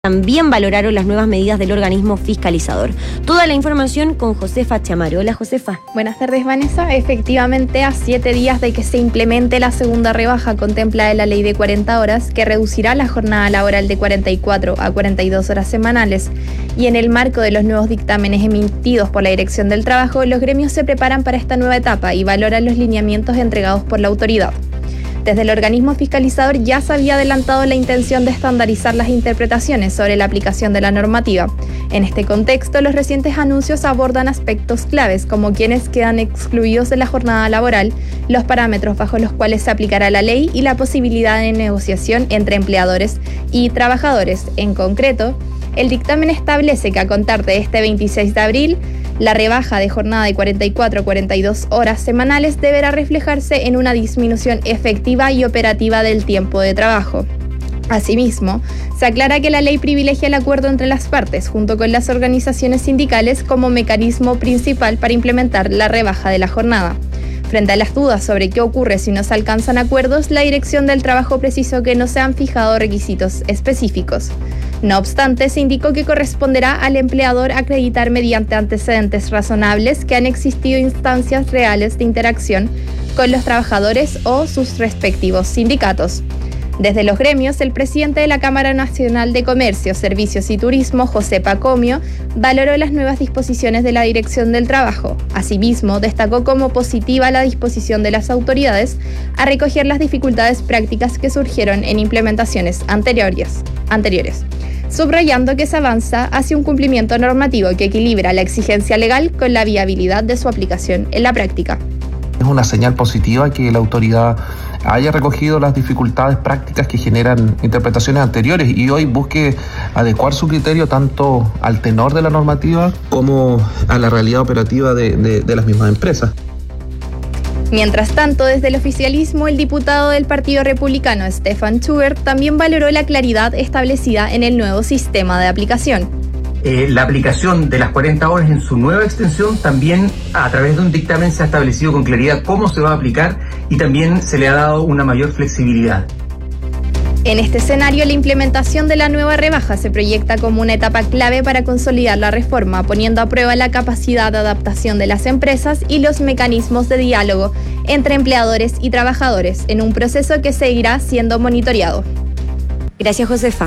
También valoraron las nuevas medidas del organismo fiscalizador. Toda la información con Josefa Chamaro. Hola, Josefa. Buenas tardes, Vanessa. Efectivamente, a 7 días de que se implemente la segunda rebaja contemplada en la ley de 40 horas, que reducirá la jornada laboral de 44 a 42 horas semanales, y en el marco de los nuevos dictámenes emitidos por la Dirección del Trabajo, los gremios se preparan para esta nueva etapa y valoran los lineamientos entregados por la autoridad. Desde el organismo fiscalizador ya se había adelantado la intención de estandarizar las interpretaciones sobre la aplicación de la normativa. En este contexto, los recientes anuncios abordan aspectos claves como quienes quedan excluidos de la jornada laboral, los parámetros bajo los cuales se aplicará la ley y la posibilidad de negociación entre empleadores y trabajadores. En concreto, el dictamen establece que a contar de este 26 de abril, la rebaja de jornada de 44 a 42 horas semanales deberá reflejarse en una disminución efectiva y operativa del tiempo de trabajo. Asimismo, se aclara que la ley privilegia el acuerdo entre las partes, junto con las organizaciones sindicales, como mecanismo principal para implementar la rebaja de la jornada. Frente a las dudas sobre qué ocurre si no se alcanzan acuerdos, la Dirección del Trabajo precisó que no se han fijado requisitos específicos. No obstante, se indicó que corresponderá al empleador acreditar mediante antecedentes razonables que han existido instancias reales de interacción con los trabajadores o sus respectivos sindicatos. Desde los gremios, el presidente de la Cámara Nacional de Comercio, Servicios y Turismo, José Pacomio, valoró las nuevas disposiciones de la Dirección del Trabajo. Asimismo, destacó como positiva la disposición de las autoridades a recoger las dificultades prácticas que surgieron en implementaciones anteriores, subrayando que se avanza hacia un cumplimiento normativo que equilibra la exigencia legal con la viabilidad de su aplicación en la práctica. Es una señal positiva que la autoridad haya recogido las dificultades prácticas que generan interpretaciones anteriores y hoy busque adecuar su criterio tanto al tenor de la normativa como a la realidad operativa de las mismas empresas. Mientras tanto, desde el oficialismo, el diputado del Partido Republicano, Stefan Schubert, también valoró la claridad establecida en el nuevo sistema de aplicación. La aplicación de las 40 horas en su nueva extensión también a través de un dictamen se ha establecido con claridad cómo se va a aplicar y también se le ha dado una mayor flexibilidad. En este escenario, la implementación de la nueva rebaja se proyecta como una etapa clave para consolidar la reforma, poniendo a prueba la capacidad de adaptación de las empresas y los mecanismos de diálogo entre empleadores y trabajadores en un proceso que seguirá siendo monitoreado. Gracias, Josefa.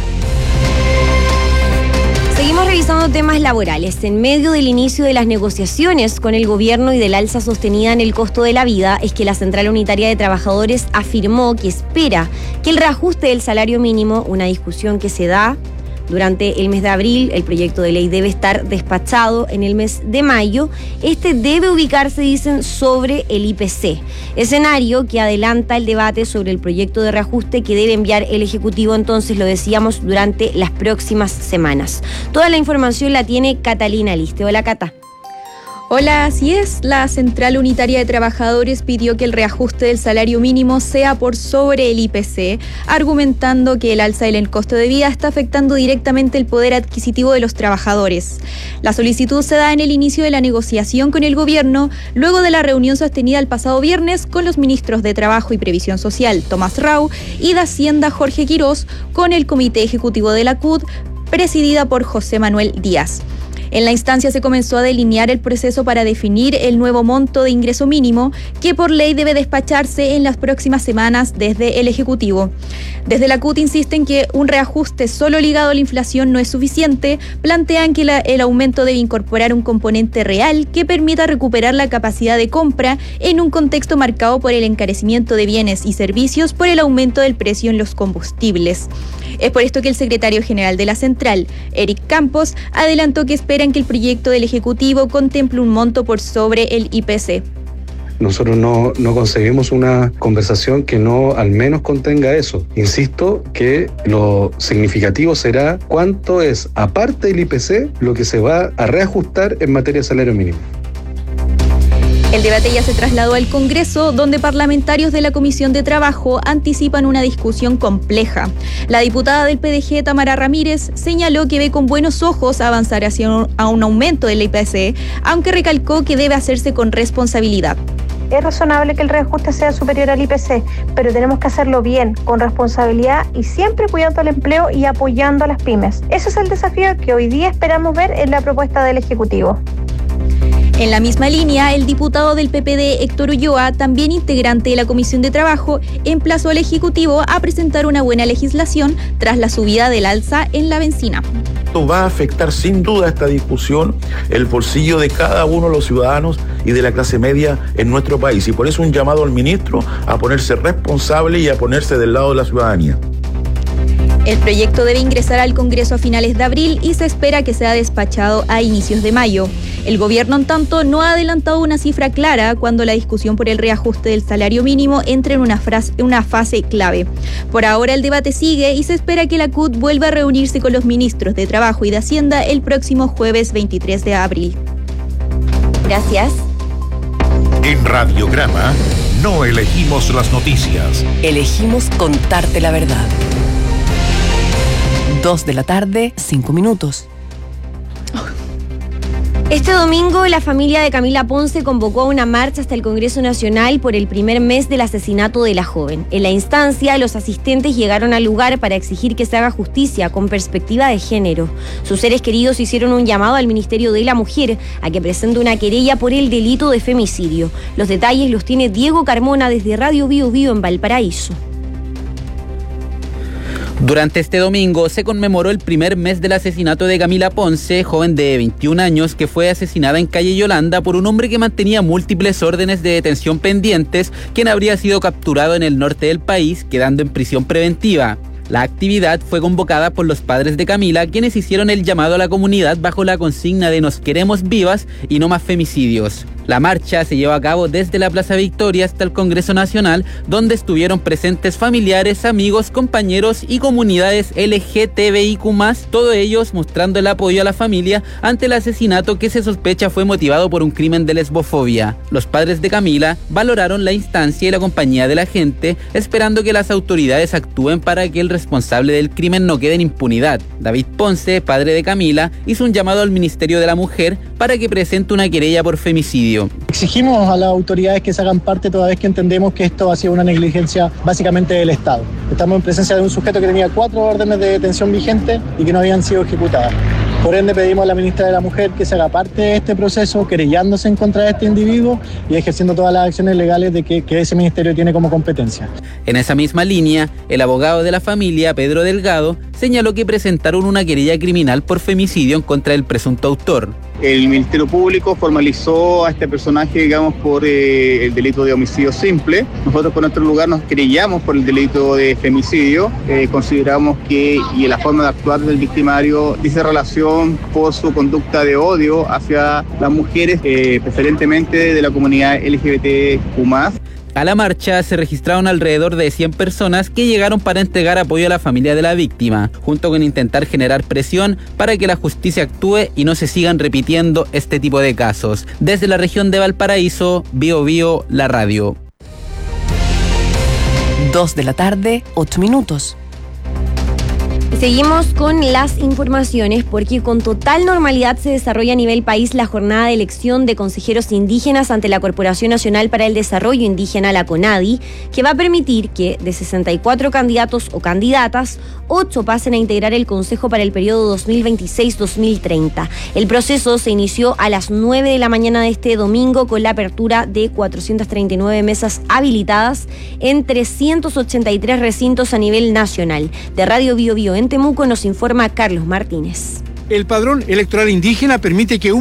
Seguimos revisando temas laborales. En medio del inicio de las negociaciones con el gobierno y del alza sostenida en el costo de la vida, es que la Central Unitaria de Trabajadores afirmó que espera que el reajuste del salario mínimo, una discusión que se da durante el mes de abril, el proyecto de ley debe estar despachado en el mes de mayo. Este debe ubicarse, dicen, sobre el IPC. Escenario que adelanta el debate sobre el proyecto de reajuste que debe enviar el Ejecutivo, entonces lo decíamos, durante las próximas semanas. Toda la información la tiene Catalina Liste. Hola, Cata. Hola, así es. La Central Unitaria de Trabajadores pidió que el reajuste del salario mínimo sea por sobre el IPC, argumentando que el alza del costo de vida está afectando directamente el poder adquisitivo de los trabajadores. La solicitud se da en el inicio de la negociación con el gobierno, luego de la reunión sostenida el pasado viernes con los ministros de Trabajo y Previsión Social, Tomás Rau, y de Hacienda, Jorge Quirós, con el Comité Ejecutivo de la CUT, presidida por José Manuel Díaz. En la instancia se comenzó a delinear el proceso para definir el nuevo monto de ingreso mínimo que por ley debe despacharse en las próximas semanas desde el Ejecutivo. Desde la CUT insisten que un reajuste solo ligado a la inflación no es suficiente, plantean que el aumento debe incorporar un componente real que permita recuperar la capacidad de compra en un contexto marcado por el encarecimiento de bienes y servicios por el aumento del precio en los combustibles. Es por esto que el secretario general de la Central, Eric Campos, adelantó que esperan que el proyecto del Ejecutivo contemple un monto por sobre el IPC. Nosotros no concebimos una conversación que no al menos contenga eso. Insisto que lo significativo será cuánto es, aparte del IPC, lo que se va a reajustar en materia de salario mínimo. El debate ya se trasladó al Congreso, donde parlamentarios de la Comisión de Trabajo anticipan una discusión compleja. La diputada del PDG, Tamara Ramírez, señaló que ve con buenos ojos avanzar hacia un aumento del IPC, aunque recalcó que debe hacerse con responsabilidad. Es razonable que el reajuste sea superior al IPC, pero tenemos que hacerlo bien, con responsabilidad y siempre cuidando el empleo y apoyando a las pymes. Ese es el desafío que hoy día esperamos ver en la propuesta del Ejecutivo. En la misma línea, el diputado del PPD, Héctor Ulloa, también integrante de la Comisión de Trabajo, emplazó al Ejecutivo a presentar una buena legislación tras la subida del alza en la benzina. Esto va a afectar sin duda esta discusión el bolsillo de cada uno de los ciudadanos y de la clase media en nuestro país. Y por eso un llamado al ministro a ponerse responsable y a ponerse del lado de la ciudadanía. El proyecto debe ingresar al Congreso a finales de abril y se espera que sea despachado a inicios de mayo. El gobierno, en tanto, no ha adelantado una cifra clara cuando la discusión por el reajuste del salario mínimo entre en una fase clave. Por ahora el debate sigue y se espera que la CUT vuelva a reunirse con los ministros de Trabajo y de Hacienda el próximo jueves 23 de abril. Gracias. En Radiograma no elegimos las noticias. Elegimos contarte la verdad. 2:05 p.m. Este domingo, la familia de Camila Ponce convocó a una marcha hasta el Congreso Nacional por el primer mes del asesinato de la joven. En la instancia, los asistentes llegaron al lugar para exigir que se haga justicia con perspectiva de género. Sus seres queridos hicieron un llamado al Ministerio de la Mujer a que presente una querella por el delito de femicidio. Los detalles los tiene Diego Carmona desde Radio Bio Bio en Valparaíso. Durante este domingo se conmemoró el primer mes del asesinato de Camila Ponce, joven de 21 años que fue asesinada en calle Yolanda por un hombre que mantenía múltiples órdenes de detención pendientes, quien habría sido capturado en el norte del país, quedando en prisión preventiva. La actividad fue convocada por los padres de Camila, quienes hicieron el llamado a la comunidad bajo la consigna de "Nos queremos vivas y no más femicidios". La marcha se llevó a cabo desde la Plaza Victoria hasta el Congreso Nacional, donde estuvieron presentes familiares, amigos, compañeros y comunidades LGTBIQ+, todos ellos mostrando el apoyo a la familia ante el asesinato que se sospecha fue motivado por un crimen de lesbofobia. Los padres de Camila valoraron la instancia y la compañía de la gente, esperando que las autoridades actúen para que el responsable del crimen no quede en impunidad. David Ponce, padre de Camila, hizo un llamado al Ministerio de la Mujer para que presente una querella por femicidio. Exigimos a las autoridades que se hagan parte toda vez que entendemos que esto ha sido una negligencia básicamente del Estado. Estamos en presencia de un sujeto que tenía 4 órdenes de detención vigentes y que no habían sido ejecutadas. Por ende, pedimos a la ministra de la Mujer que se haga parte de este proceso, querellándose en contra de este individuo y ejerciendo todas las acciones legales de que ese ministerio tiene como competencia. En esa misma línea, el abogado de la familia, Pedro Delgado, señaló que presentaron una querella criminal por femicidio en contra del presunto autor. El Ministerio Público formalizó a este personaje, digamos, por el delito de homicidio simple. Nosotros, por nuestro lugar, nos querellamos por el delito de femicidio. Consideramos que la forma de actuar del victimario dice relación por su conducta de odio hacia las mujeres, preferentemente de la comunidad LGBTQ+. A la marcha se registraron alrededor de 100 personas que llegaron para entregar apoyo a la familia de la víctima, junto con intentar generar presión para que la justicia actúe y no se sigan repitiendo este tipo de casos. Desde la región de Valparaíso, Bio Bio, la radio. 2:08 p.m. Seguimos con las informaciones porque con total normalidad se desarrolla a nivel país la jornada de elección de consejeros indígenas ante la Corporación Nacional para el Desarrollo Indígena, la CONADI, que va a permitir que de 64 candidatos o candidatas, 8 pasen a integrar el Consejo para el periodo 2026-2030. El proceso se inició a las 9 de la mañana de este domingo con la apertura de 439 mesas habilitadas en 383 recintos a nivel nacional. De Radio Bio Bio en Temuco nos informa Carlos Martínez. El padrón electoral indígena permite que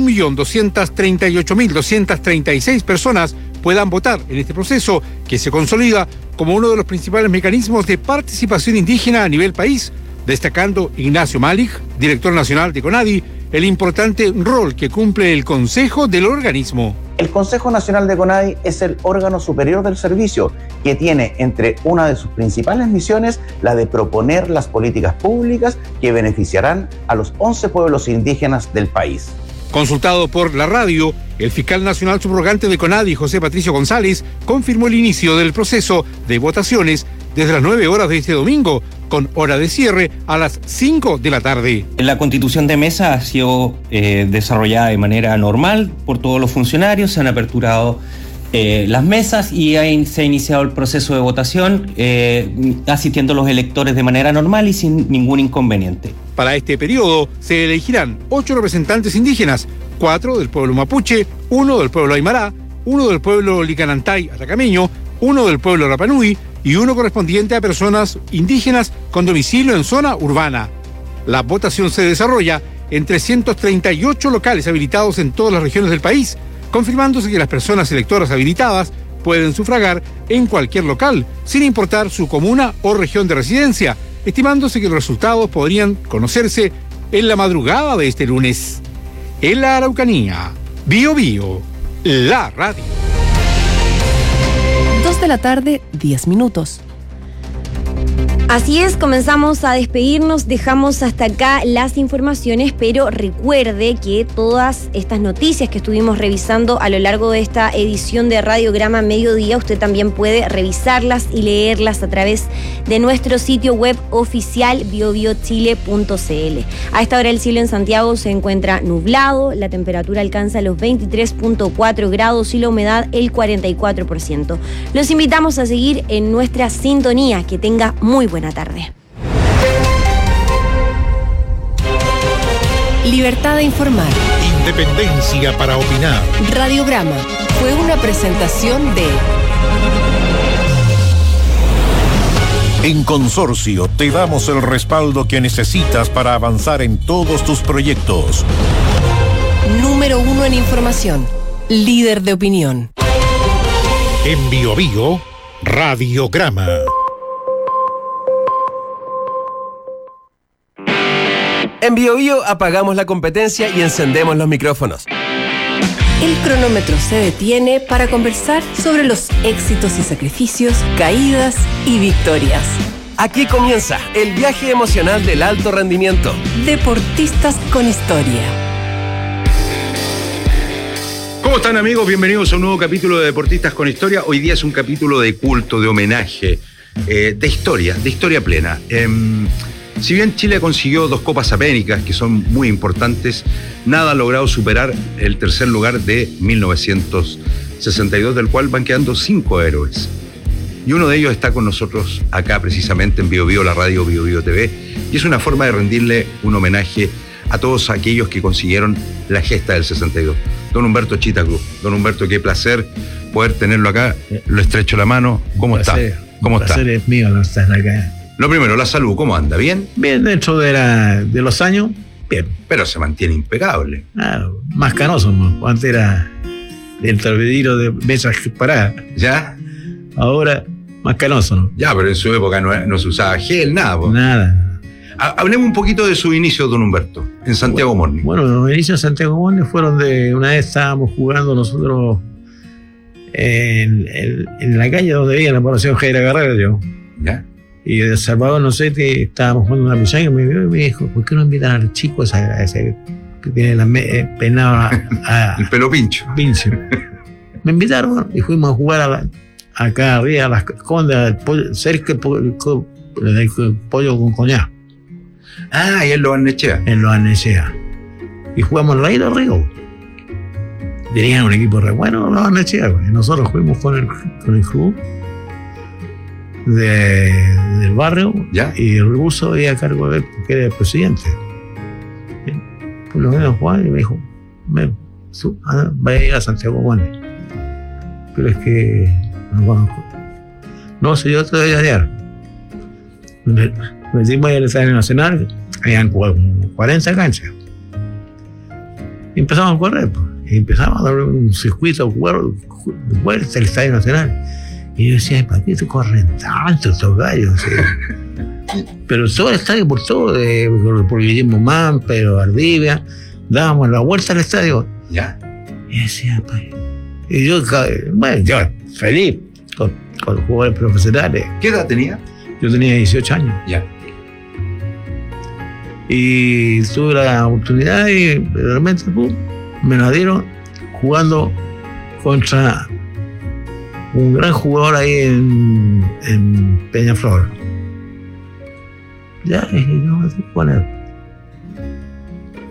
1.238.236 personas puedan votar en este proceso, que se consolida como uno de los principales mecanismos de participación indígena a nivel país, destacando Ignacio Malik, director nacional de CONADI, el importante rol que cumple el Consejo del organismo. El Consejo Nacional de CONADI es el órgano superior del servicio que tiene entre una de sus principales misiones la de proponer las políticas públicas que beneficiarán a los 11 pueblos indígenas del país. Consultado por la radio, el fiscal nacional subrogante de CONADI, José Patricio González, confirmó el inicio del proceso de votaciones desde las 9 horas de este domingo, con hora de cierre a las 5 de la tarde. La constitución de mesa ha sido desarrollada de manera normal por todos los funcionarios, se han aperturado las mesas y se ha iniciado el proceso de votación, asistiendo los electores de manera normal y sin ningún inconveniente. Para este periodo se elegirán 8 representantes indígenas, 4 del pueblo mapuche, 1 del pueblo aymara, 1 del pueblo licanantay atacameño, 1 del pueblo rapanui y 1 correspondiente a personas indígenas con domicilio en zona urbana. La votación se desarrolla en 338 locales habilitados en todas las regiones del país, confirmándose que las personas electoras habilitadas pueden sufragar en cualquier local, sin importar su comuna o región de residencia, estimándose que los resultados podrían conocerse en la madrugada de este lunes. En la Araucanía, Bío Bío, la radio. 2 de la tarde, 10 minutos. Así es, comenzamos a despedirnos, dejamos hasta acá las informaciones, pero recuerde que todas estas noticias que estuvimos revisando a lo largo de esta edición de Radiograma Mediodía, usted también puede revisarlas y leerlas a través de nuestro sitio web oficial biobiochile.cl. A esta hora el cielo en Santiago se encuentra nublado, la temperatura alcanza los 23.4 grados y la humedad el 44%. Los invitamos a seguir en nuestra sintonía, que tenga muy buena tarde. Libertad de informar. Independencia para opinar. Radiograma fue una presentación de... En Consorcio te damos el respaldo que necesitas para avanzar en todos tus proyectos. Número 1 en información. Líder de opinión. En Bío Bío, Radiograma. En Bío Bío apagamos la competencia y encendemos los micrófonos. El cronómetro se detiene para conversar sobre los éxitos y sacrificios, caídas y victorias. Aquí comienza el viaje emocional del alto rendimiento. Deportistas con historia. ¿Cómo están, amigos? Bienvenidos a un nuevo capítulo de Deportistas con Historia. Hoy día es un capítulo de culto, de homenaje, de historia plena. Si bien Chile consiguió 2 Copas Américas, que son muy importantes, nada ha logrado superar el tercer lugar de 1962, del cual van quedando 5 héroes. Y uno de ellos está con nosotros acá precisamente en Bío Bío, la radio Bío Bío TV, y es una forma de rendirle un homenaje a todos aquellos que consiguieron la gesta del 62. Don Humberto Chita Cruz. Don Humberto, qué placer poder tenerlo acá. Lo estrecho la mano. ¿Cómo está? ¿Cómo está? El placer es mío no estar acá. Lo primero, la salud, ¿cómo anda? ¿Bien? Bien, dentro de los años, bien. Pero se mantiene impecable. Claro, más canoso, ¿no? Antes era del tablero de mesas paradas. ¿Ya? Ahora, más canoso, ¿no? Ya, pero en su época no se usaba gel, nada. ¿no? Nada. Hablemos un poquito de su inicio, don Humberto, en Santiago Morning. Bueno, los inicios de Santiago Morning fueron de una vez estábamos jugando nosotros en la calle donde vivía la población Jaira Guerrero, yo. ¿Ya? Y de Salvador Nocete estábamos jugando una pichanga y me vio y me dijo, ¿por qué no invitan a los chicos a ese que tiene la peinado el pelo pincho? Pincho. Me invitaron y fuimos a jugar acá arriba a las Condas, cerca del pollo con coñac. Ah, y en Los Arnechea. En Los Arnechea. Y jugamos en el Río. Tenían un equipo re bueno, Los Arnechea. Y nosotros fuimos con el club del barrio. ¿Ya? Y el ruso iba a cargo de él porque era el presidente. Pues lo vimos jugar y me dijo, vaya a ir a Santiago Juanes. Pero es que no conozco. No, si yo te voy a hallar. Metimos al Estadio Nacional, habían 40 canchas. Y empezamos a correr, pues. Y empezamos a dar un circuito vuelta al Estadio Nacional. Y yo decía, ¿para qué te corren tanto estos gallos? Pero todo el estadio, por todo, por Guillermo Mamper, Valdivia, dábamos la vuelta al estadio. ¿Ya? Y decía, pues. Y yo, bueno, yo feliz con los jugadores profesionales. ¿Qué edad tenía? Yo tenía 18 años. Ya. Y tuve la oportunidad y realmente me la dieron jugando contra un gran jugador ahí en Peñaflor. Ya, y yo me fui con él.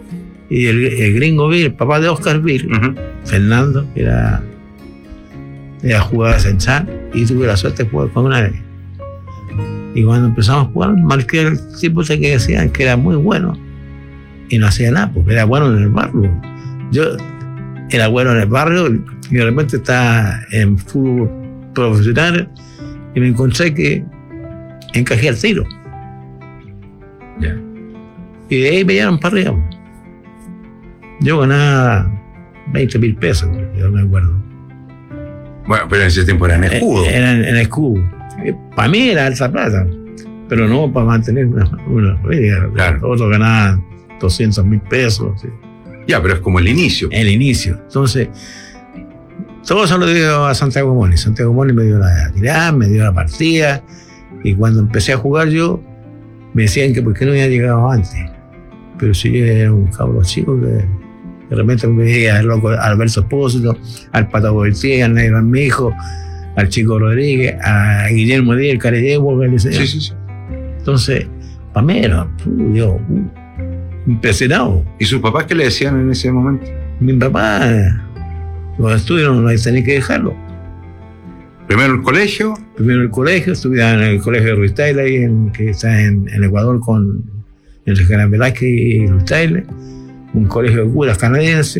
Y el gringo Bill, el papá de Oscar Bill, Fernando, que era Ella jugaba en Chan y tuve la suerte de jugar con una de ellas. Y cuando empezamos a jugar, marqué el tipo ese que decían que era muy bueno y no hacía nada, porque era bueno en el barrio. Yo era bueno en el barrio y de repente estaba en fútbol profesional y me encontré que encajé al tiro. Ya. Y de ahí me llevaron para arriba. Yo ganaba 20.000 pesos, yo me acuerdo. Bueno, pero en ese tiempo era en escudo. Era en escudo. Para mí era alta plata, pero no para mantener una familia. Claro. Otros ganaban 200.000 pesos. ¿sí? Ya, pero es como el inicio. El inicio. Entonces, todo eso lo digo a Santiago Moni. Santiago Moni me dio la tirada, me dio la partida, y cuando empecé a jugar yo, me decían que por qué no había llegado antes. Pero si yo era un cabrón chico que de repente me veía al loco Alberto Espósito, al Pato Boití, al Negro Armijo, al Chico Rodríguez, a Guillermo Díaz, el Carellego. Sí. Entonces, para mí era, yo, impresionado. ¿Y sus papás qué le decían en ese momento? Mi papá, los estudios no tenía que dejarlo. ¿Primero el colegio? Primero el colegio, estudiaba en el colegio de Ruiz Taylor, que está en Ecuador con el General Velázquez y Ruiz Taylor, un colegio de curas canadiense,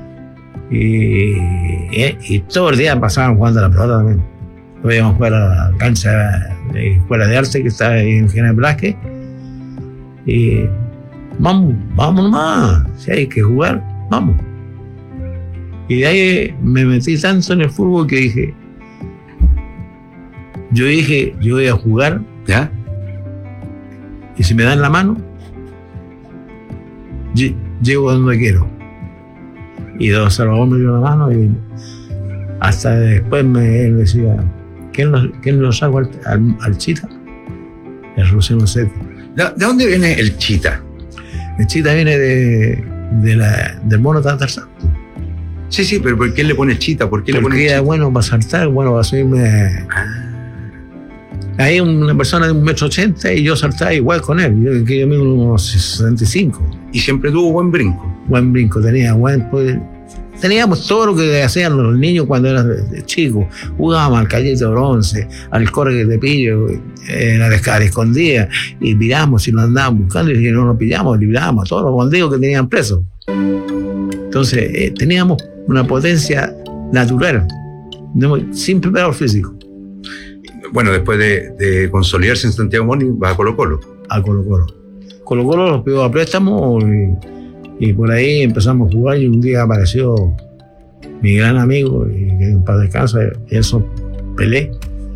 y todo el día pasaban jugando a la pelota también. Podíamos jugar a la cancha de Escuela de Arte que está ahí en General Velázquez, y vamos nomás, si hay que jugar, vamos. Y de ahí me metí tanto en el fútbol que dije, yo voy a jugar, ¿ya? Y si me dan la mano, llego donde quiero. Y don Salvador me dio la mano y hasta después él decía, ¿quién lo sacó al Chita? El Luciano Sete. ¿De dónde viene el Chita? El Chita viene del mono Tarzán. Sí, pero ¿por qué le pone Chita? ¿Por qué le pone Chita? Porque era bueno para saltar, bueno para subirme. Hay una persona de 1,80 m y yo saltaba igual con él. Yo mido unos 65. ¿Y siempre tuvo buen brinco? Buen brinco, teníamos todo lo que hacían los niños cuando eran chicos. Jugábamos al callete de bronce, al corre de pillo, a la escondida, y miramos y nos andaban buscando, y si no nos pillamos, liberábamos a todos los bandidos que tenían presos. Entonces, teníamos una potencia natural, sin preparador físico. Bueno, después de consolidarse en Santiago Moni, va a Colo-Colo. A Colo-Colo. Colo-Colo los pidió a préstamo y por ahí empezamos a jugar, y un día apareció mi gran amigo, y que en paz descansa, Elson Pelé,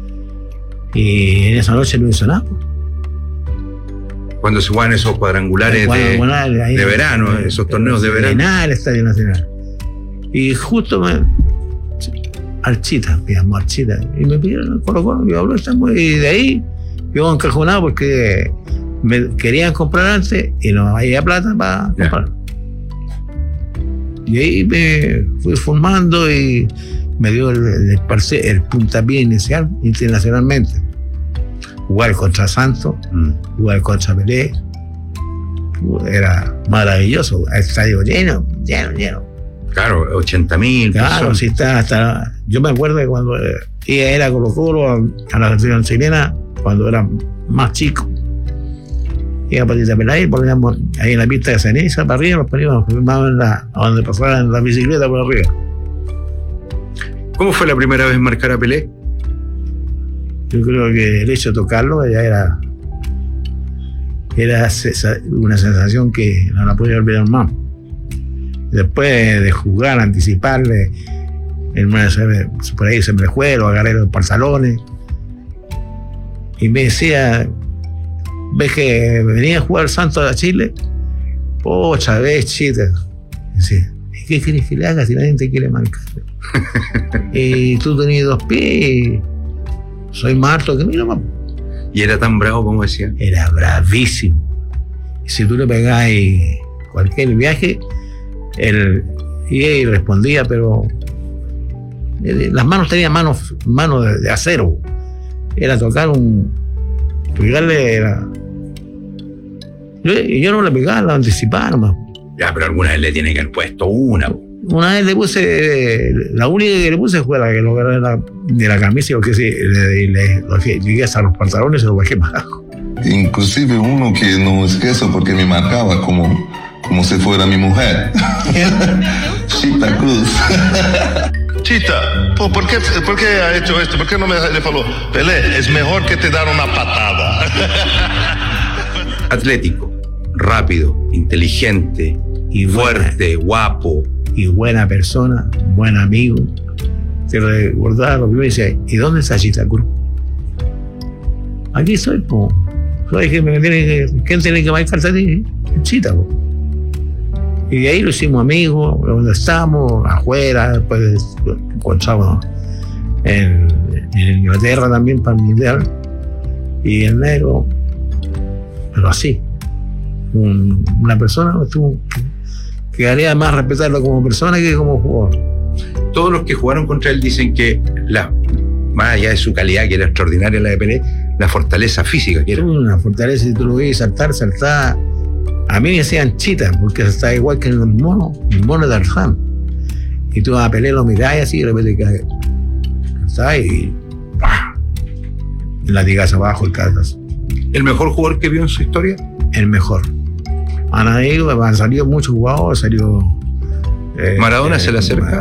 y en esa noche no hizo nada. Cuando se juegan esos cuadrangulares de verano, esos torneos de verano. En el Estadio Nacional. Y justo al Chita, pidamos al Chita, y me pidieron Colo-Colo, y habló, y de ahí yo encajonado porque me querían comprar antes y no había plata para comprar. Y ahí me fui formando y me dio el puntapié inicial internacionalmente. Jugar contra Santos, jugar contra Pelé, era maravilloso, el estadio lleno. Claro, 80.000. Claro, sí está hasta. Yo me acuerdo de cuando ella era Colo-Colo a la selección chilena, cuando era más chico. Iba a Patita Pelay, poníamos ahí en la pista de ceniza para arriba, nos poníamos a donde pasaban la bicicleta por arriba. ¿Cómo fue la primera vez marcar a Pelé? Yo creo que el hecho de tocarlo ya era una sensación que no la podía olvidar más. Después de jugar, anticiparle, por ahí se me fue, lo agarré los pantalones y me decía, ¿ves que venía a jugar Santos a Chile? Otra vez, Chita. Decía, ¿y qué quieres que le haga si nadie te quiere marcar? Y tú tenías 2 pies, soy más alto que mí nomás. ¿Y era tan bravo como decía? Era bravísimo. Y si tú le pegabas cualquier viaje, él respondía, pero las manos tenían manos de acero. Era tocar pegarle yo no le pegaba, la anticipaba nomás. Ya, pero alguna vez le tiene que haber puesto una. Una vez le puse, la única que le puse fue la que lo agarré de la camisa, porque sí, llegué hasta los pantalones y se los bajé más abajo. Inclusive uno que no esqueço porque me marcaba como si fuera mi mujer. Chita Cruz. Chita, ¿por qué ha hecho esto? ¿Por qué no le faló? Pelé, es mejor que te dar una patada. Atlético, rápido, inteligente, y fuerte, guapo. Y buena persona, buen amigo. Se recordaba lo que me decía, ¿y dónde está Chita Cruz? Aquí estoy, po. Soy ¿quién tiene que marcar a ti? Chita, po. Y de ahí lo hicimos amigos, donde estamos, afuera, después encontramos en Inglaterra también para el Mundial. Y en negro, pero así. Una persona que haría más respetarlo como persona que como jugador. Todos los que jugaron contra él dicen que más allá de su calidad, que era extraordinaria la de Pelé, la fortaleza física que era. Una fortaleza, si tú lo ves saltar. A mí me decían Chita, porque está igual que el mono de Tarzán. Y tú a Pelé lo mirás y así, de repente cae y ¡pah! Latigas abajo y casas. ¿El mejor jugador que vio en su historia? El mejor. Han salido muchos jugadores, ¿Maradona se le acerca?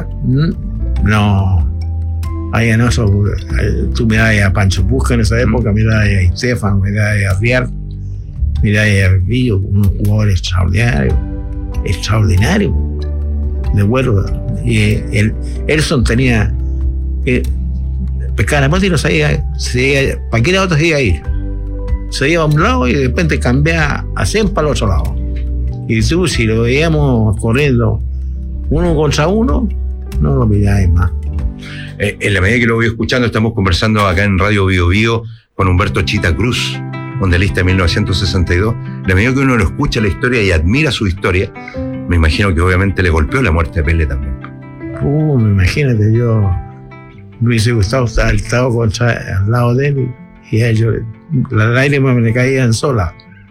No. Ahí en eso, tú mirás a Pancho Pusca en esa época, mirás a Estefan, mirás a Riar, mirás a Villo, un jugador extraordinario, de vuelo. Y Elson tenía que pescar la y no sabía, para qué lado se iba a ir. Se iba a un lado y de repente cambiaba a 100 para el otro lado. Y tú, si lo veíamos corriendo uno contra uno, no lo miráis más. En la medida que lo voy escuchando, estamos conversando acá en Radio Bio Bio con Humberto Chita Cruz, mundialista de 1962. La medida que uno lo escucha la historia y admira su historia, me imagino que obviamente le golpeó la muerte de Pelé también. Imagínate, yo me hubiese gustado estar al lado de él y a ellos las lágrimas me caían solas,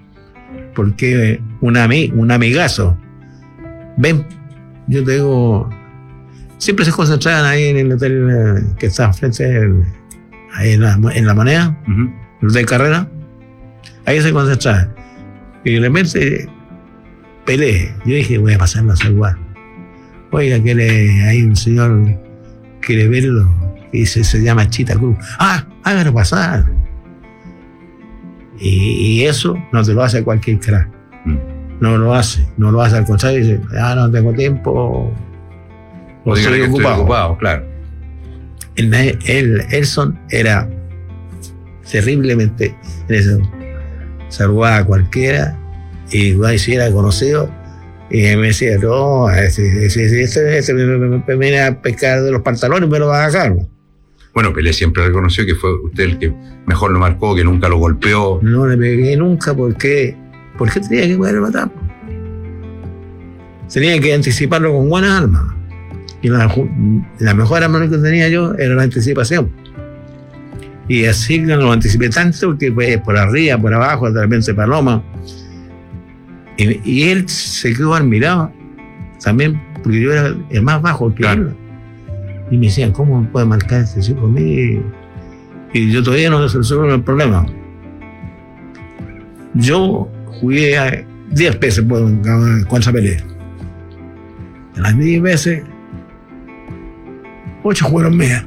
porque un amigazo. Ven, yo te digo, siempre se concentraban ahí en el hotel que está frente ahí en la Moneda, el hotel Carrera. Ahí se concentraban. Y de repente Pelé, yo dije, voy a pasarlo a saludar. Oiga, hay un señor que quiere verlo, y se llama Chita Cruz. Hágalo pasar. Y eso no te lo hace cualquier crack. No lo hace al contrario. Dice, no tengo tiempo, o estoy ocupado, claro. Elson era terriblemente saludaba a cualquiera, y si era conocido, y me decía, no, este me viene a pescar de los pantalones, me lo va a sacar. Bueno, Pelé siempre reconoció que fue usted el que mejor lo marcó, que nunca lo golpeó. No le pegué nunca, porque tenía que poder matar. Tenía que anticiparlo con buenas armas. Y la mejor arma que tenía yo era la anticipación. Y así no lo anticipé tanto que pues, por arriba, por abajo, de repente paloma. Y él se quedó admirado también, porque yo era el más bajo que él. Y me decían, ¿cómo puede marcar este chico a mí? Y yo todavía no soluciono el problema. Yo jugué 10 veces contra Pelé. De las 10 veces, 8 fueron mías.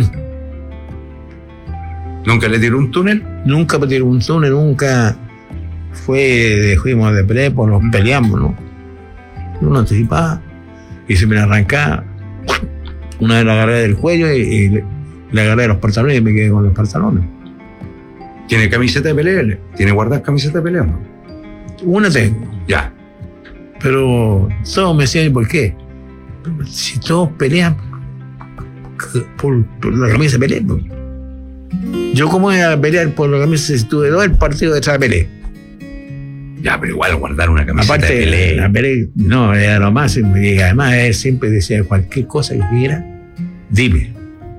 ¿Nunca le tiró un túnel? Nunca me tiró un túnel, nunca fuimos de prepo, nos peleamos, ¿no? Yo no anticipaba. Y se me arrancaba. Una vez la agarré del cuello y le agarré los pantalones y me quedé con los pantalones. ¿Tiene camiseta de Pelé? ¿Tiene guardadas camiseta de Pelé o no? Una tengo. Ya. Pero todos me decían, ¿por qué? Si todos pelean por la camisa de Pelé. Yo, ¿cómo voy a pelear por la camisa si tuve todo el partido detrás de Pelé? Ya, pero igual guardar una camiseta aparte, de Pelé. La Pelé, no, era lo máximo. Y además él siempre decía, cualquier cosa que quiera, dime.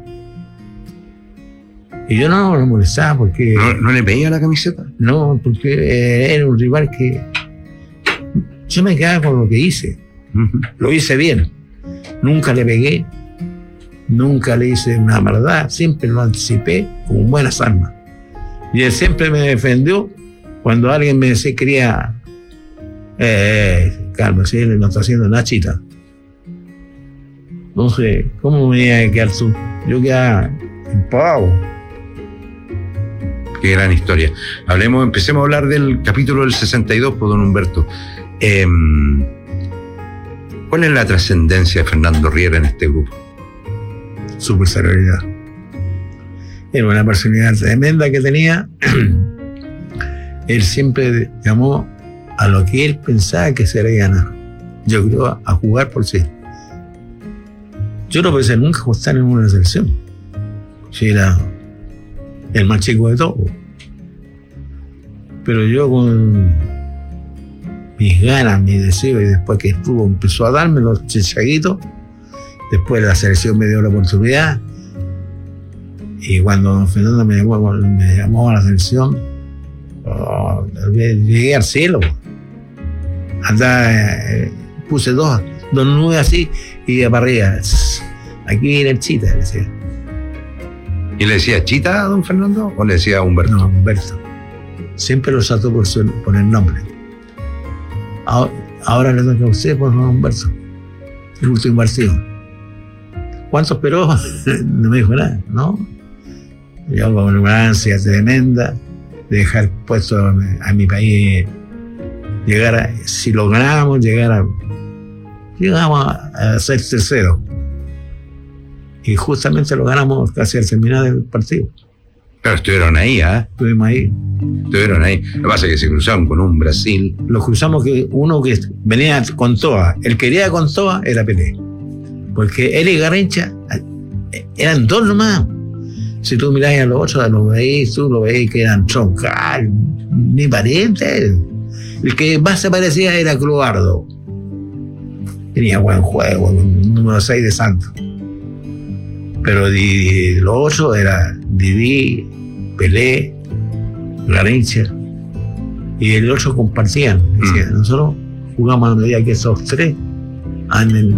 Y yo no lo molestaba porque... ¿No le pedía la camiseta? No, porque era un rival que... Yo me quedaba con lo que hice. Lo hice bien. Nunca le pegué, nunca le hice una maldad, siempre lo anticipé con buenas armas. Y él siempre me defendió cuando alguien me decía, quería, calma, si él no está haciendo nachita. Entonces, ¿cómo me iba a quedar tú? Yo quedaba empavado. Qué gran historia. Empecemos a hablar del capítulo del 62, por don Humberto. ¿Cuál es la trascendencia de Fernando Riera en este grupo? Su personalidad. Era una personalidad tremenda que tenía. Él siempre llamó a lo que él pensaba que sería ganar. Yo creo a jugar por sí. Yo no pensé nunca estar en una selección. Si era el más chico de todos. Pero yo con mis ganas, mi deseo, y después que empezó a darme los chichaguitos, después la selección me dio la oportunidad, y cuando don Fernando me llamó a la selección, llegué al cielo. Andaba, puse dos nubes así, y para arriba, aquí viene el Chita, decía. ¿Y le decía Chita a don Fernando o le decía Humberto? No, Humberto. Siempre lo trató por el nombre. Ahora le toca a usted por Humberto. El último partido. ¿Cuánto esperó? No me dijo nada, ¿no? Yo con una ansia tremenda de dejar puesto a mi país, si lo ganamos, llegamos a ser tercero. Y justamente lo ganamos casi al terminar el partido. Pero estuvieron ahí, ¿ah? Estuvimos ahí. Estuvieron ahí. Lo que pasa es que se cruzaron con un Brasil. Lo cruzamos que uno que venía con Toa, el que iría con Toa era Pelé. Porque él y Garrincha eran dos nomás. Si tú mirás a los otros, tú lo veis que eran troncal, ni parientes. El que más se parecía era Cloardo. Tenía buen juego, número 6 de Santos. Pero los otros era Didi, Pelé, Garrincha. Y el otro compartían. Decía, nosotros jugamos a medida que esos tres anden.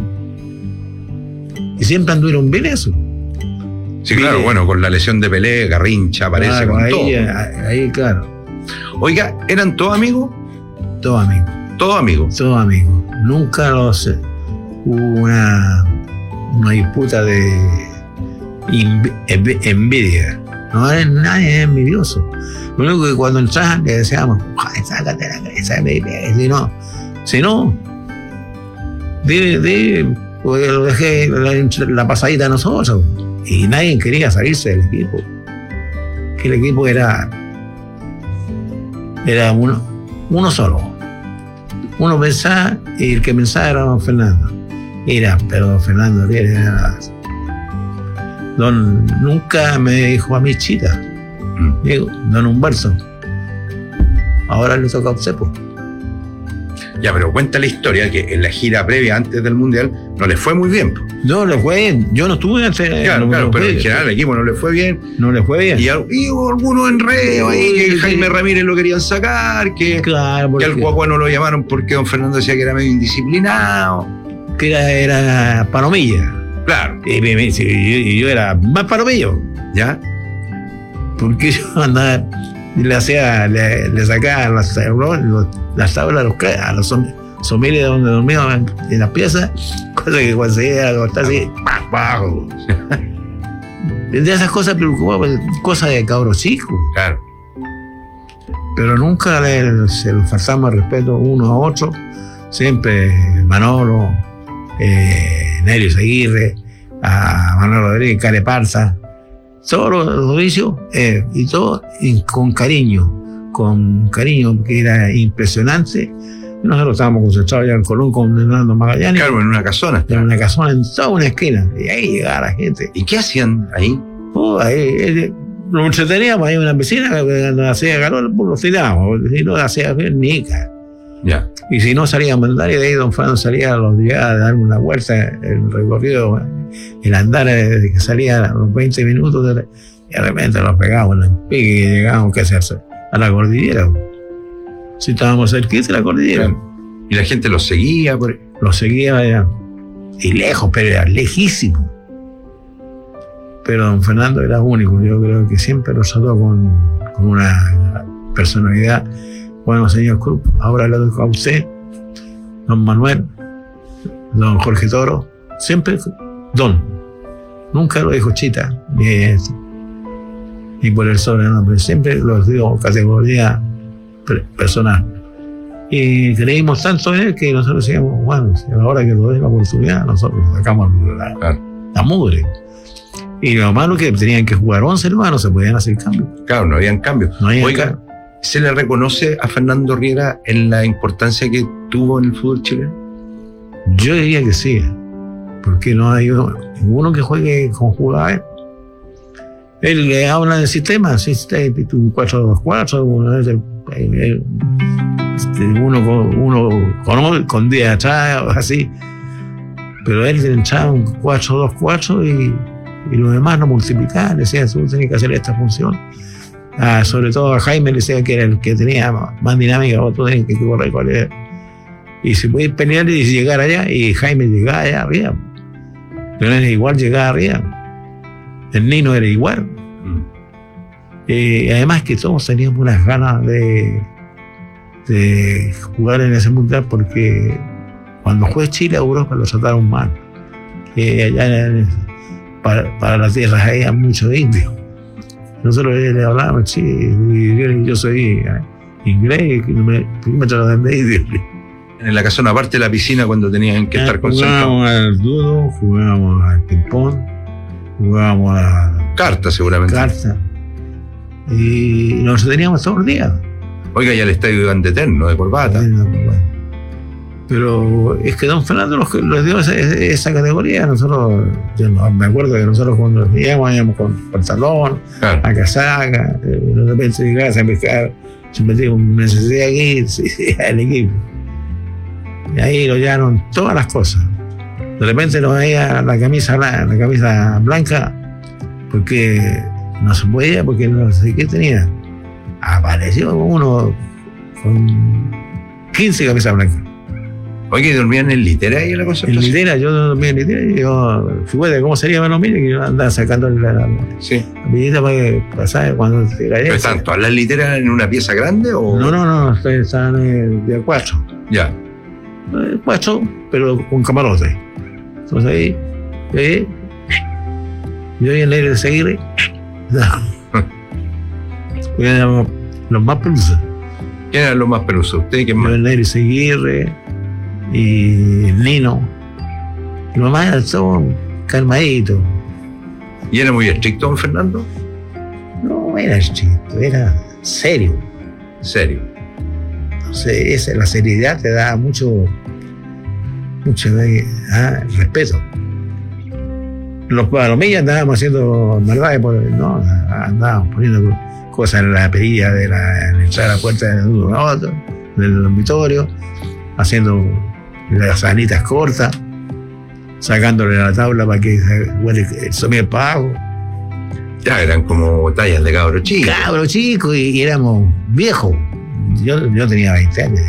Y siempre anduvieron bien eso. Sí, claro, bueno, con la lesión de Pelé, Garrincha aparece con todo. Ahí, claro. Oiga, ¿eran todos amigos? Todos amigos. ¿Todos amigos? Todos amigos. Nunca hubo una disputa de envidia. No era nadie envidioso. Lo único que cuando entraban le decíamos, sácate la cabeza, si no, porque lo dejé la pasadita a nosotros. Y nadie quería salirse del equipo. Que el equipo era uno solo. Uno pensaba, y el que pensaba era don Fernando. Pero don Fernando era nunca me dijo a mí Chita. Digo, don Humberto. Ahora le toca a usted, pues. Ya, pero cuenta la historia que en la gira previa antes del Mundial no le fue muy bien. No le fue bien. Yo no estuve en Claro, pero en general el equipo no le fue bien. No le fue bien. Y hubo algunos enredos ahí, que Jaime Ramírez lo querían sacar, que al Guagua no lo llamaron porque don Fernando decía que era medio indisciplinado. Que era palomilla. Claro. Y yo era más palomillo. ¿Ya? Porque yo andaba, le sacaba las tablas a los somiles donde dormían en las piezas, cosa que cuando se iba a acostar así, bajo. De esas cosas preocupaban, cosas de cabros chicos. Claro. Pero nunca se los faltamos el respeto uno a otro. Siempre Manolo, Nerio Aguirre, a Manuel Rodríguez, Care Parza, todos los vicios, y todo con cariño, que era impresionante. Nosotros estábamos concentrados ya en Colón con Hernando Magallanes. Claro, en una casona. En una casona en toda una esquina. Y ahí llegaba la gente. ¿Y qué hacían ahí? Ahí nos entreteníamos ahí en una piscina, cuando hacía calor, pues lo tirábamos. Si no hacía nica. Ya. Y si no salía a mandar, y de ahí don Fernando salía a los días a dar una vuelta, el recorrido, el andar desde que salía a los 20 minutos, y de repente nos pegábamos en el pique y llegábamos a la cordillera. Si estábamos cerquita de la cordillera. Claro. Y la gente los seguía. Los seguía allá. y lejos, pero era lejísimo. Pero don Fernando era único, yo creo que siempre lo trató con una personalidad. Bueno, señor Cruz, ahora le toca a usted, don Manuel, don Jorge Toro, siempre don. Nunca lo dijo Chita, ni por el sobrenombre, siempre lo dijo categoría personal. Y creímos tanto en él que nosotros decíamos, bueno, ahora que lo dé la oportunidad, nosotros sacamos la mugre. Y lo malo que tenían que jugar 11 hermanos, se podían hacer cambios. Claro, no habían cambios. Oiga, ¿se le reconoce a Fernando Riera en la importancia que tuvo en el fútbol chileno? Yo diría que sí, porque no hay ninguno que juegue con jugadores. Él le habla del sistema, 4-2-4, uno con 10 atrás, así. Pero él echaba un 4-2-4 y los demás no multiplicaban, decía, tú tenías que hacer esta función. Sobre todo a Jaime le decía que era el que tenía más dinámica, tú tenías que correr con él. Y se puede pelear y llegar allá, y Jaime llegaba allá arriba. Pero era igual, llegaba arriba. El Nino era igual. Además que todos teníamos unas ganas de jugar en ese mundial, porque cuando fue Chile a Europa lo trataron mal. Allá para las tierras había muchos indios. Nosotros le hablábamos, sí, yo soy inglés, me tratan de indio. En la casona, aparte de la piscina, cuando tenían que estar concentrados. Jugábamos al judo, jugábamos al ping-pong, jugábamos a cartas, seguramente. Cartas. Y nos teníamos todos los días. Oiga, y al estadio iban de eterno, de corbata. Pero es que don Fernando nos dio esa categoría. Nosotros, me acuerdo que nosotros cuando íbamos con pantalón, claro, a casaca, de repente llegaba a pescar, se metía con necesidad aquí, el equipo. Y ahí lo llevaron todas las cosas. De repente nos veía la camisa blanca, porque no se podía, porque no sé qué tenía. Apareció uno con 15 camisas blancas. Oye, ¿y dormían en litera ahí en la concentración? En litera, yo dormía en litera y yo, fíjate cómo sería menos mire, que yo andaba sacando la pillita para que pasara cuando se cayera. ¿Pero están todas las literas en una pieza grande o...? No, estaban de 4. Ya. 4, pero con camarote. Entonces ahí yo y el aire de seguir, no. Los más pelusos. ¿Quién eran los más pelusos? ¿Usted y quién más? El aire Seguirre y el Nino. Los más eran todos calmaditos. ¿Y era muy estricto, don Fernando? No era estricto, era serio. ¿Serio? Entonces, la seriedad te da mucho respeto. Los palomillas andábamos haciendo maldades, no, andábamos poniendo cosas en la perilla de la entrada a la puerta del dormitorio, haciendo las sanitas cortas, sacándole la tabla para que huele el somier para abajo. Ya eran como tallas de cabros chicos. Cabros chicos y éramos viejos. Yo tenía 20 años.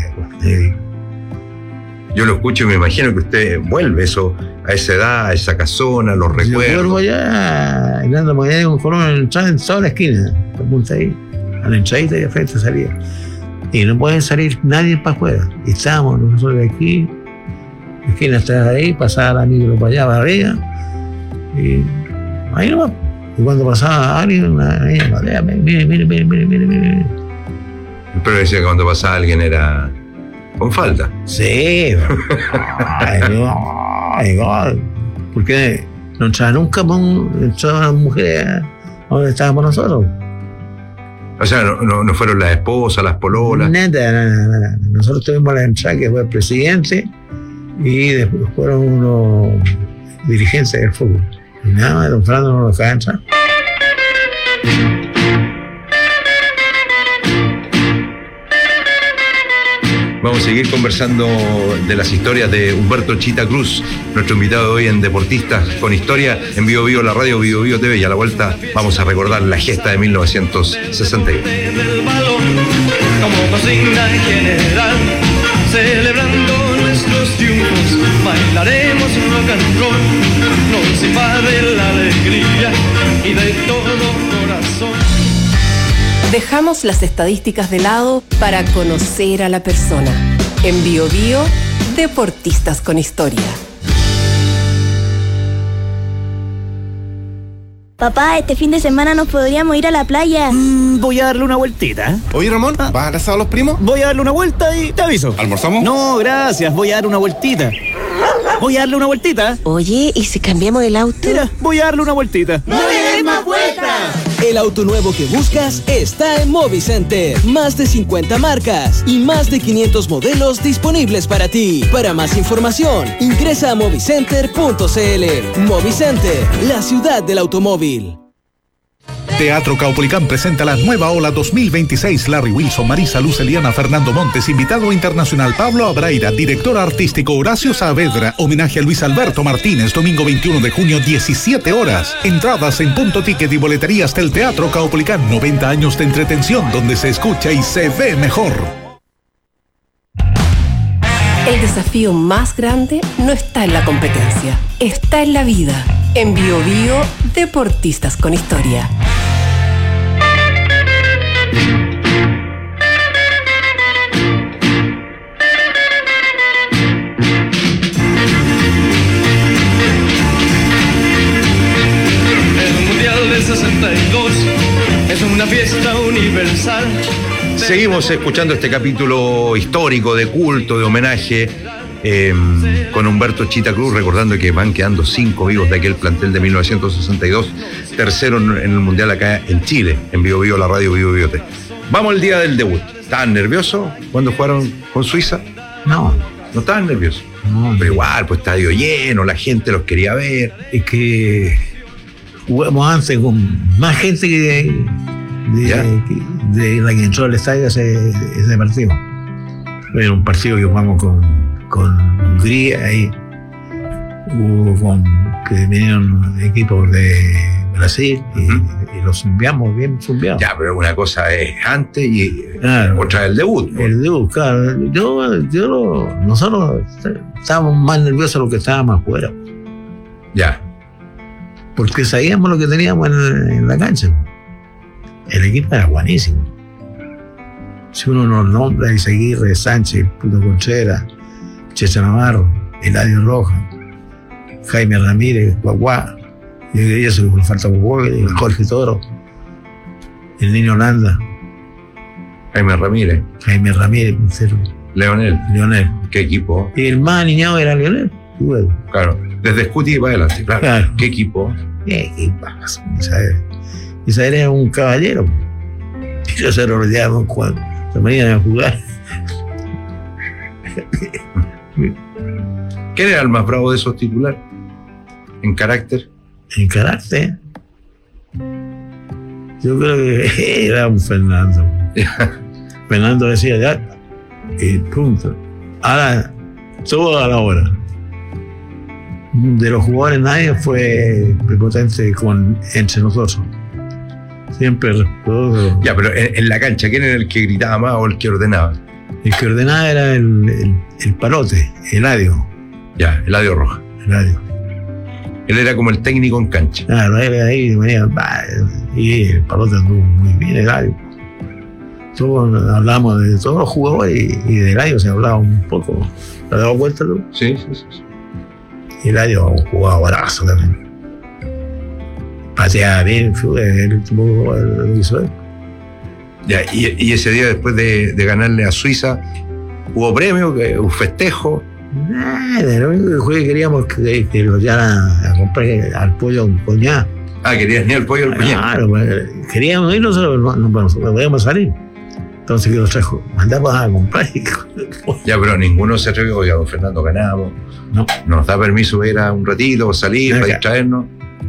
Yo lo escucho y me imagino que usted vuelve a esa edad, a esa casona, los recuerdos. Yo vuelvo ya, andando por allá con Colón, en toda la esquina, ahí, a la entradita y de frente salía. Y no pueden salir nadie para afuera. Y estábamos nosotros aquí, la esquina está ahí, pasaba la micro para allá, para arriba, y ahí nomás. Y cuando pasaba alguien, una niña, mire. Pero decía que cuando pasaba alguien era con falta. Sí. Porque no entraba nunca entraban mujeres a donde estábamos nosotros. O sea, no fueron las esposas, las pololas. Nada. Nosotros tuvimos la entrada que fue el presidente y después fueron unos dirigentes del fútbol. Y nada, don Fernando no nos dejaba entrar. Vamos a seguir conversando de las historias de Humberto Chita Cruz, nuestro invitado de hoy en Deportistas con Historia, en Vivo Vivo, la radio Vivo Vivo TV, y a la vuelta vamos a recordar la gesta de 1961. Como consigna en general, celebrando nuestros triunfos. bailaremos rock and roll, nos invade la alegría y de todo corazón. Dejamos las estadísticas de lado para conocer a la persona. En Bio Bio, Deportistas con Historia. Papá, este fin de semana nos podríamos ir a la playa. Voy a darle una vueltita. Oye, Ramón, ¿vas a abrazar a los primos? Voy a darle una vuelta y te aviso. ¿Almorzamos? No, gracias. Voy a dar una vueltita. Voy a darle una vueltita. Oye, ¿y si cambiamos el auto? Mira, voy a darle una vueltita. ¡No le des más vueltas! El auto nuevo que buscas está en Movicenter. Más de 50 marcas y más de 500 modelos disponibles para ti. Para más información, ingresa a movicenter.cl. Movicenter, la ciudad del automóvil. Teatro Caupolicán presenta la nueva ola 2026. Larry Wilson, Marisa Luz, Eliana, Fernando Montes, invitado internacional Pablo Abraira, director artístico Horacio Saavedra, homenaje a Luis Alberto Martínez, domingo 21 de junio, 17 horas. Entradas en Punto Ticket y boleterías del Teatro Caupolicán. 90 años de entretención donde se escucha y se ve mejor. El desafío más grande no está en la competencia, está en la vida. En Bio Bio, Deportistas con Historia. El Mundial del 62 es una fiesta universal. Seguimos escuchando este capítulo histórico de culto, de homenaje, con Humberto Chita Cruz, recordando que van quedando 5 vivos de aquel plantel de 1962, tercero en el Mundial acá en Chile, en Bio Bio, la radio Bio Biote. Vamos al día del debut. ¿Estaban nerviosos cuando jugaron con Suiza? No. ¿No estaban nerviosos? No. Pero igual, pues estadio lleno, la gente los quería ver. Es que jugamos antes con más gente que de la que entró al estadio ese partido. Era un partido que jugamos con Hungría, ahí hubo que vinieron equipos de Brasil y los enviamos bien zumbiados. Ya, pero una cosa es antes y otra el debut, ¿no? El debut, claro. Nosotros estábamos más nerviosos de lo que estábamos afuera. Ya. Porque sabíamos lo que teníamos en la cancha. El equipo era buenísimo. Si uno nos nombra, Izaguirre, Sánchez, el Puto Contreras, Checha Navarro, Eladio Roja, Jaime Ramírez, Guaguá, y eso que le falta el Jorge Toro, el Niño Holanda, Jaime Ramírez, Leonel. ¿Qué equipo? Y el más niñado era Leonel. Claro, desde Scuti para adelante, claro. ¿Qué equipo? Isabel era un caballero. Y yo se rodeaba cuando se venían a jugar. ¿Quién era el más bravo de esos titulares? ¿En carácter? En carácter. Yo creo que era un Fernando. Fernando decía ya, y punto. Ahora, todo a la hora. De los jugadores nadie fue prepotente entre nosotros. Siempre todo. Ya, pero en la cancha, ¿quién era el que gritaba más o el que ordenaba? El que ordenaba era el Palote, Eladio. Ya, Eladio Roja. Él era como el técnico en cancha. Claro, él ahí venía, y el Palote anduvo muy bien, Eladio. Todos hablamos de todos los jugadores y de Eladio se hablaba un poco. ¿Te has dado cuenta tú? Sí. Y Eladio jugaba barazo también. Paseaba bien, el último lo hizo él. Ya, y ese día, después de ganarle a Suiza, ¿hubo premio, un festejo? Nada, lo único que fue que queríamos que lo llevaran a comprar al pollo un coñac. ¿Querías ni al pollo al coñac? Claro, queríamos ir, nosotros no podíamos salir. Entonces, que los trajo? Mandamos a comprar. Ya, pero ninguno se atrevió. Oiga, don Fernando, ganamos. No. ¿Nos da permiso ir a un ratito, salir, para distraernos?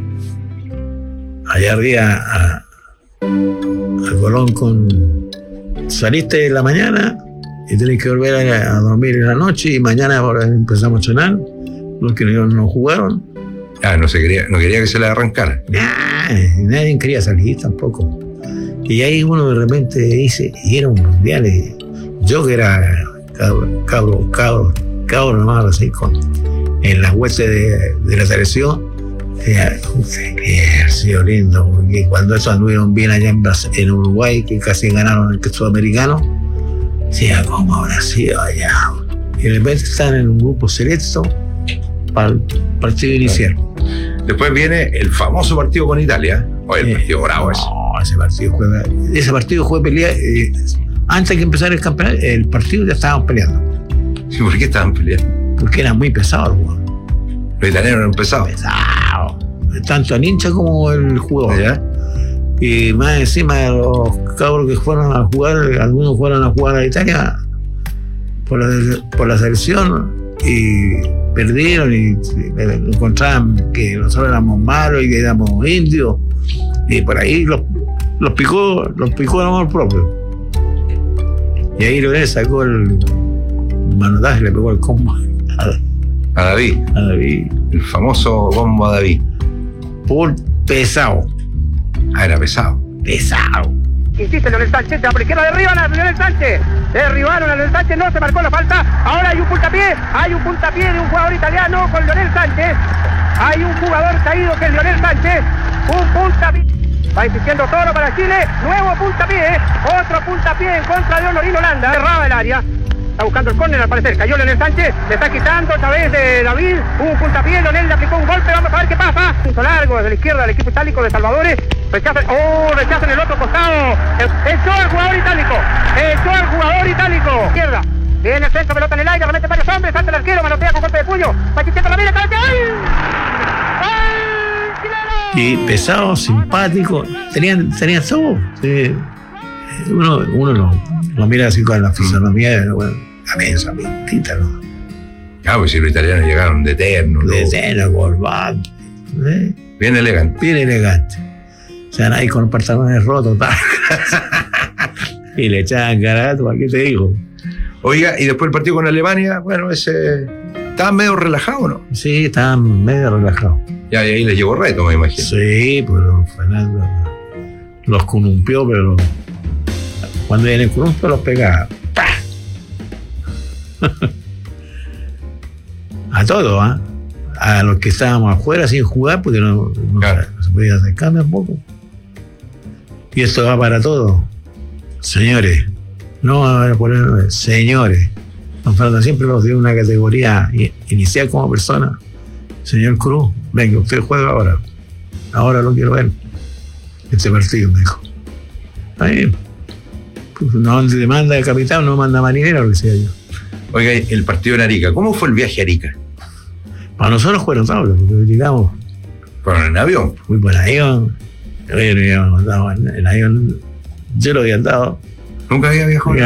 Allá arriba a Colón saliste en la mañana y tenés que volver a dormir en la noche y mañana empezamos a cenar. Los que no jugaron. No quería que se le arrancara. Nadie quería salir tampoco. Y ahí uno de repente dice, y era un mundial. Yo que era cabro nomás así, en la hueste de la selección. Ha sido lindo, porque cuando esos anduvieron bien allá en Uruguay, que casi ganaron el sudamericano, decía, ¿cómo habrá sido allá? Y de repente están en un grupo selecto para el partido inicial. Después viene el famoso partido con Italia. El partido bravo ese. No, ese partido fue pelea. Antes de que empezara el campeonato, el partido ya estaban peleando. Sí, ¿por qué estaban peleando? Porque eran muy pesados, güey. Los italianos eran pesados. Tanto el hincha como el jugador. ¿Ya? Y más encima de los cabros que fueron a jugar, algunos fueron a jugar a Italia por la selección y perdieron y encontraban que nosotros éramos malos y que éramos indios, y por ahí los picó el amor propio. Y ahí Leonel sacó el manotaje y le pegó el combo a David. El famoso combo a David. Por pesado. Era pesado. Insiste Leonel Sánchez, de la izquierda derriban a Leonel Sánchez. Derribaron a Leonel Sánchez, no se marcó la falta. Ahora hay un puntapié de un jugador italiano con Leonel Sánchez. Hay un jugador caído que es Leonel Sánchez. Un puntapié. Va insistiendo Toro para Chile. Nuevo puntapié. Otro puntapié en contra de Honorino Holanda. Cerraba el área. Está buscando el córner al parecer. Cayó Leonel Sánchez. Le está quitando otra vez de David. Hubo un puntapié. Leonel le aplicó un golpe. Vamos a ver qué pasa. Punto largo desde la izquierda del equipo itálico de Salvadores. Rechazan el otro costado. Echó al jugador itálico. Izquierda. Viene el centro, pelota en el aire. Remete varios hombres. Salta el arquero. Manotea con golpe de puño. Pachicheta Ramírez. Y pesado, simpático. Tenían todo. Sí. Uno lo mira así con la fisonomía, bueno, a mí esa mentita, ¿no? Ah, pues si los italianos llegaron de eterno. Corbata. Bien elegante. O sea, ahí con los pantalones rotos, tal. Y le echaban garato, ¿qué te digo? Oiga, y después el partido con Alemania, bueno, ese... ¿Estaban medio relajados, no? Sí, estaban medio relajados. Ya, y ahí les llevó reto, me imagino. Sí, pero Fernando los columpió, pero cuando viene el columpio los pegaba. ¡Pah! A todos, ¿ah? A los que estábamos afuera sin jugar, porque no se podía acercar tampoco. Y esto va para todos. Señores, no van a poner señores. Don Fernando siempre nos dio una categoría inicial como persona. Señor Cruz, venga, usted juega ahora. Ahora lo quiero ver. Este partido, me dijo. Ahí, pues, no manda el capitán, no manda marinero, lo que sea yo. Oiga, el partido en Arica, ¿cómo fue el viaje a Arica? Para nosotros fueron tablas, porque llegamos. ¿Fueron en avión? Fui por avión. En avión, yo lo había andado. ¿Nunca había viajado?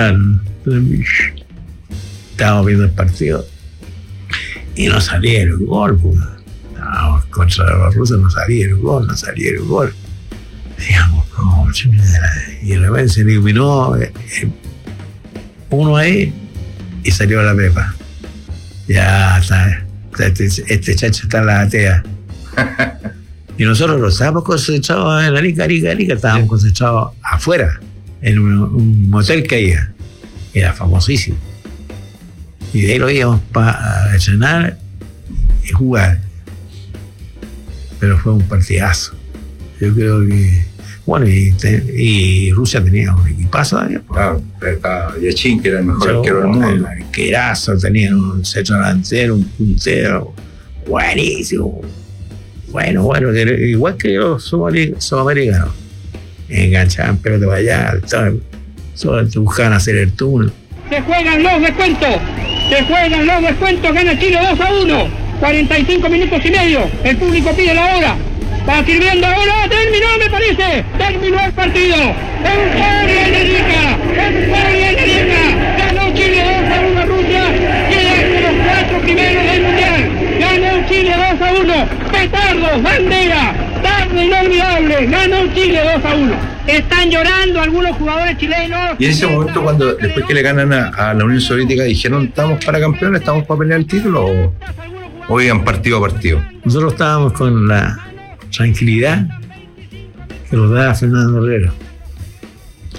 Estábamos viendo el partido y no salía el gol, pues. Estábamos contra los rusos, no salía el gol. Digamos, no, y de repente se eliminó uno ahí y salió la pepa. Ya está, este chacho está en la atea. Y nosotros lo estábamos concentrados en Arica, estábamos concentrados afuera, en un motel que había. Era famosísimo. Y de ahí lo íbamos para entrenar y jugar. Pero fue un partidazo. Yo creo que... Bueno, y Rusia tenía un equipazo allá. Claro, estaba Yachin, que era el mejor arquero del mundo. El arquerazo, tenían un centro delantero, un puntero buenísimo. Bueno, igual que los sudamericanos. Enganchaban pelota para allá, solo te buscaban hacer el túnel. Se juegan los descuentos, gana Chile 2-1, 45 minutos y medio, el público pide la hora, va sirviendo ahora, terminó me parece, terminó el partido, ¡Euforia en Arica! Ganó Chile 2-1 a Rusia, queda entre los 4 primeros del Mundial, ganó Chile 2-1, petardos, bandera, tarde inolvidable, ganó Chile 2-1. Están llorando algunos jugadores chilenos. Y en ese momento, cuando después que le ganan a la Unión Soviética, dijeron, ¿estamos para campeones? ¿Estamos para pelear el título? ¿O iban partido a partido? Nosotros estábamos con la tranquilidad que nos daba Fernando Herrera.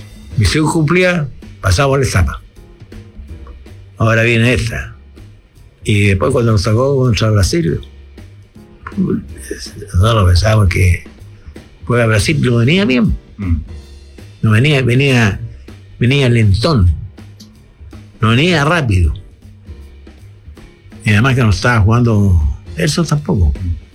Misión cumplida, pasamos la etapa. Ahora viene esta. Y después cuando nos tocó contra Brasil, nosotros pensábamos que pues a Brasil no venía bien. No venía lentón. No venía rápido. Y además que no estaba jugando eso tampoco.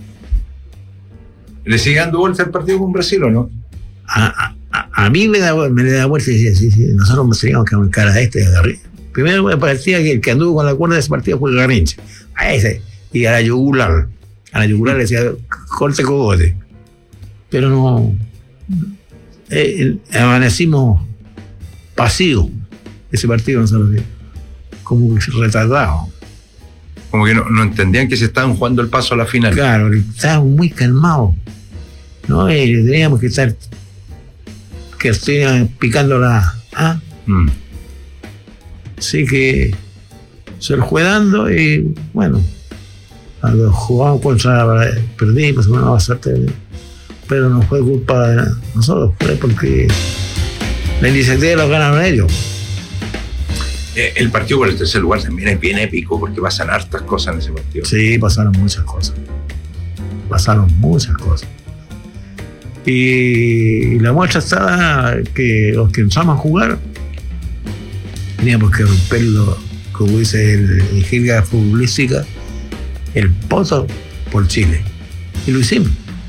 ¿Le sigue dando vuelta el partido con Brasil o no? A mí me da vuelta y decía, sí, nosotros teníamos que marcar a este de arriba. Primero me parecía que el que anduvo con la cuerda de ese partido fue Garrincha. A ese. Y a la yugular. A la yugular le decía, corte cogote. Pero no. Amanecimos pasivos. Ese partido nosotros como retardados. Como que no entendían que se estaban jugando el paso a la final. Claro, estábamos muy calmados. ¿No? Y teníamos que estar picando la. Así que se lo fue dando y bueno, cuando jugamos perdimos una bastante, pero no fue culpa de nosotros, fue porque la iniciativa la ganaron ellos. El partido por el tercer lugar también es bien épico porque pasan hartas cosas en ese partido. Sí, pasaron muchas cosas. Y la muestra está que los que empezamos a jugar teníamos que romperlo, como dice en jerga futbolística, el poto por Chile. Y lo hicimos.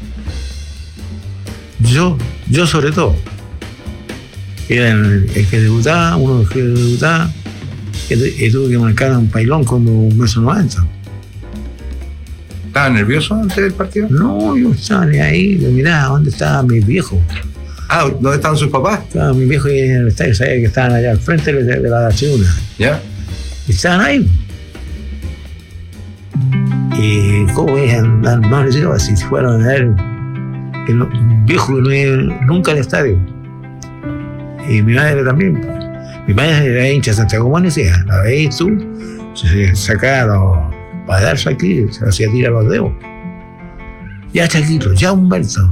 Yo sobre todo. Era el que debutaba, uno de los que debutaba, y tuve que marcar a un pailón como 1,90 m. ¿Estaba nervioso antes del partido? No, yo estaba ahí, yo miraba dónde estaban mis viejos. ¿Dónde estaban sus papás? Estaban mis viejos en el estadio, sabía que estaban allá al frente de la tribuna. ¿Ya? Y estaban ahí. Y cómo voy a andar más nervioso si fueron a ver que un viejo que no iba nunca al estadio. Y mi madre también. Mi madre era hincha de Santiago Juan y decía, la veis tú, se sacaba los padrazos aquí, se hacía tirar los dedos. Ya Chaquito, ya Humberto.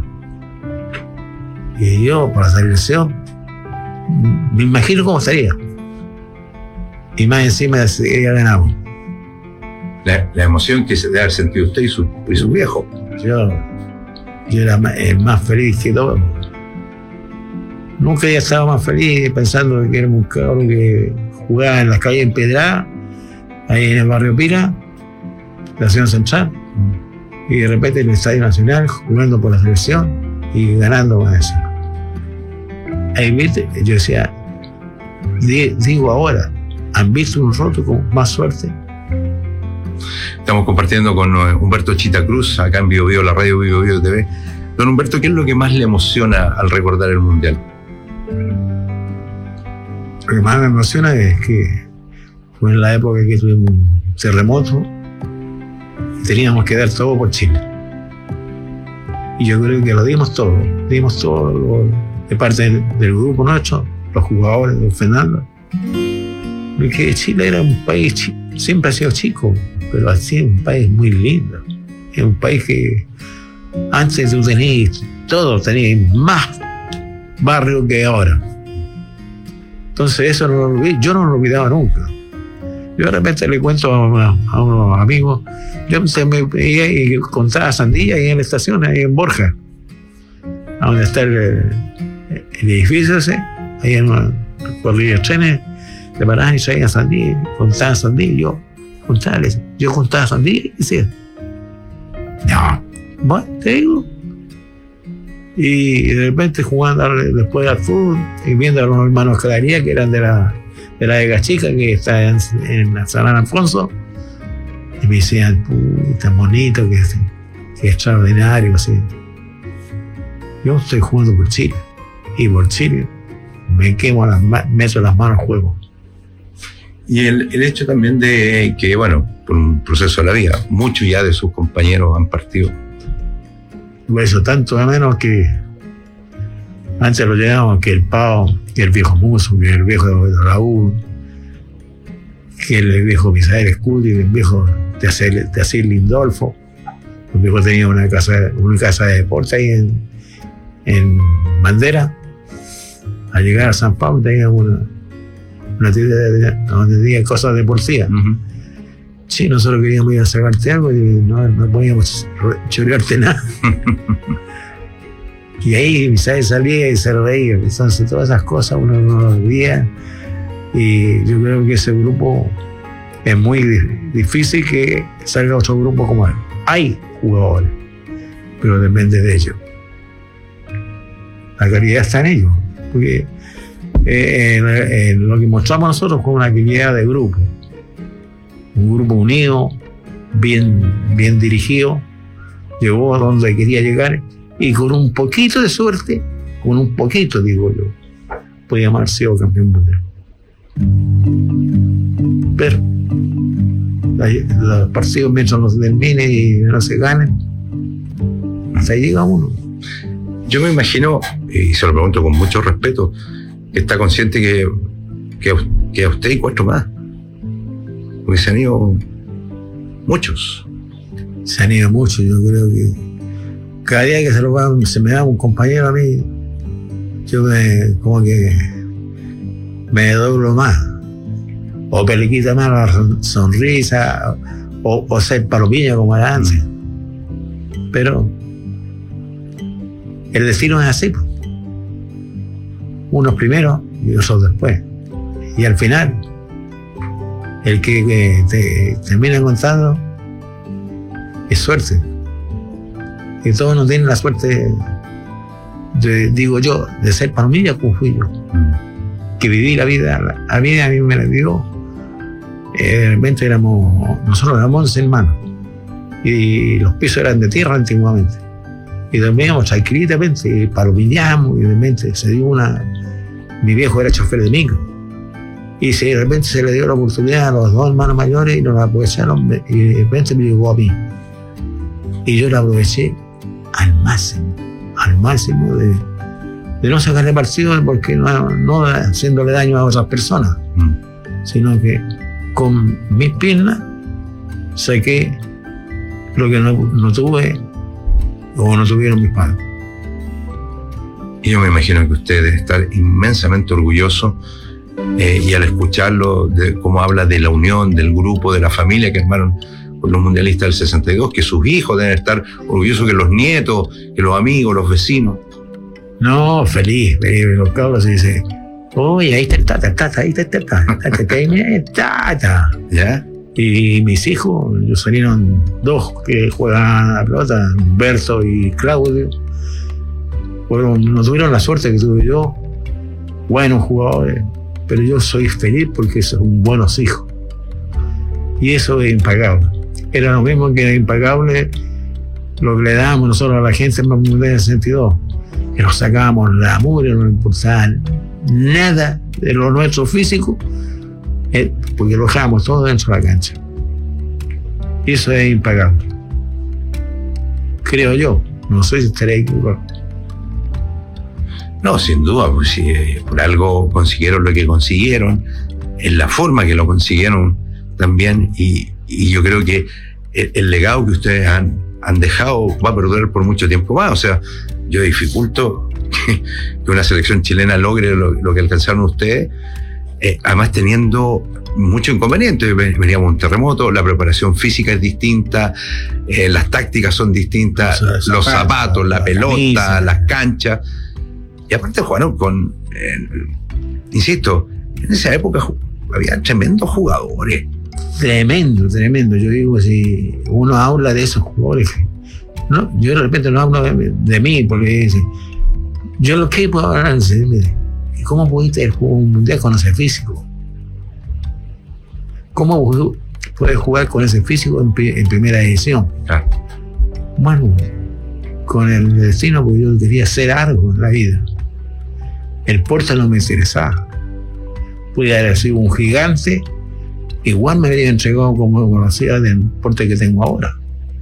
Y yo, por la selección, me imagino cómo estaría. Y más encima ya ganamos. La emoción que se debe haber sentido usted y su viejo. Yo era el más feliz que todo. Nunca había estado más feliz pensando que era un cabrón que jugaba en las calles empedradas, ahí en el barrio Pira, la ciudad central, y de repente en el Estadio Nacional jugando por la selección y ganando con eso. Ahí viste, yo decía, digo ahora, ¿han visto un roto con más suerte? Estamos compartiendo con Humberto Chita Cruz, acá en Bio Bio, la radio Bio Bio TV. Don Humberto, ¿qué es lo que más le emociona al recordar el Mundial? Lo que más me emociona es que fue en la época que tuvimos un terremoto y teníamos que dar todo por Chile. Y yo creo que lo dimos todo de parte del grupo nuestro, los jugadores, don Fernando. Porque Chile era un país, siempre ha sido chico, pero así es un país muy lindo. Es un país que antes tú tenías más barrio que ahora. Entonces eso yo no lo olvidaba nunca. Yo de repente le cuento a unos amigos, yo me veía y contaba sandía ahí en la estación, ahí en Borja, a donde está el edificio ese, ahí en una corrida de trenes, te paraban y traían sandía, contaban sandía, y yo contaba sandía y decía, no, bueno, te digo. Y de repente jugando después al fútbol y viendo a los hermanos Claría, que eran de la Vega Chica, que está en San Alfonso, y me decían, tan bonito, que extraordinario, así. Yo estoy jugando por Chile, y por Chile me quemo meto las manos al juego. Y el hecho también de que, bueno, por un proceso de la vida, muchos ya de sus compañeros han partido. Por eso tanto de menos que antes lo llegábamos, que el Pau, que el viejo Muso, que el viejo de Raúl, que el viejo Misael Escudi, el viejo de Asir Lindolfo. El viejo tenía una casa de deporte ahí en Bandera. Al llegar a San Pablo tenía una tienda donde tenía cosas deportivas. Sí, nosotros queríamos ir a sacarte algo y no podíamos chorearte nada. Y ahí Misael salía y se reía. Entonces todas esas cosas uno no las veía. Y yo creo que ese grupo es muy difícil que salga otro grupo como él. Hay jugadores, pero depende de ellos. La calidad está en ellos. Porque lo que mostramos nosotros fue una calidad de grupo. Un grupo unido, bien dirigido, llegó a donde quería llegar y con un poquito de suerte, con un poquito, digo yo, podíamos haber sido campeón mundial. Pero los partidos mientras no se terminen y no se ganen, hasta ahí llega uno. Yo me imagino, y se lo pregunto con mucho respeto, que está consciente que a usted y 4 más. Porque se han ido muchos. Se han ido muchos, yo creo que cada día que se me da un compañero a mí, yo como que me doblo más. O peliquita más la sonrisa, o ser palomilla como era antes. Pero el destino es así. Unos primero y otros después. Y al final, el que te termina contando es suerte. Y todos no tienen la suerte, digo yo, de ser palomilla como fui yo. Que viví la vida a mí me la dio. Realmente nosotros éramos 11 hermanos. Y los pisos eran de tierra antiguamente. Y dormíamos tranquilamente, y palomillamos, y de repente se dio mi viejo era chofer de micro. Y si de repente se le dio la oportunidad a los 2 hermanos mayores y nos la aprovecharon, y de repente me llegó a mí. Y yo la aproveché al máximo de no sacarle partido, porque no haciéndole daño a otras personas, sino que con mis piernas saqué lo que no tuve o no tuvieron mis padres. Y yo me imagino que usted debe estar inmensamente orgulloso. Y al escucharlo, cómo habla de la unión, del grupo, de la familia que armaron con los mundialistas del 62, que sus hijos deben estar orgullosos, que los nietos, que los amigos, los vecinos. No, feliz. Los cabros dicen, oye, ahí está el tata, ahí está el tata. ¿Ya? Y mis hijos, ellos salieron 2 que juegan a la pelota, Humberto y Claudio. Bueno, no tuvieron la suerte que tuve yo, buenos jugadores. Pero yo soy feliz porque son buenos hijos. Y eso es impagable. Era lo mismo que era impagable lo que le dábamos nosotros a la gente en el Mundial 62. Que nos sacábamos la mugre, no importaba nada de lo nuestro físico, porque lo dejábamos todo dentro de la cancha. Y eso es impagable. Creo yo. No sé si estaré equivocado. No, sin duda, pues si por algo consiguieron lo que consiguieron, en la forma que lo consiguieron también, y yo creo que el legado que ustedes han dejado va a perdurar por mucho tiempo más. O sea, yo dificulto que una selección chilena logre lo que alcanzaron ustedes, además teniendo muchos inconvenientes. Veníamos un terremoto, la preparación física es distinta, las tácticas son distintas, los zapatos, la pelota, las canchas. Y aparte jugaron con, insisto, en esa época había tremendos jugadores. Tremendo. Yo digo, si uno habla de esos jugadores, no, yo de repente no hablo de mí, porque dice, yo lo que puedo hablar es, ¿cómo pudiste jugar un mundial con ese físico? ¿Cómo puedes jugar con ese físico en primera edición? Claro. Bueno, con el destino, porque yo quería hacer algo en la vida. El Porta no me interesaba. Podría haber sido un gigante, igual me habría entregado como conocida del Porta que tengo ahora.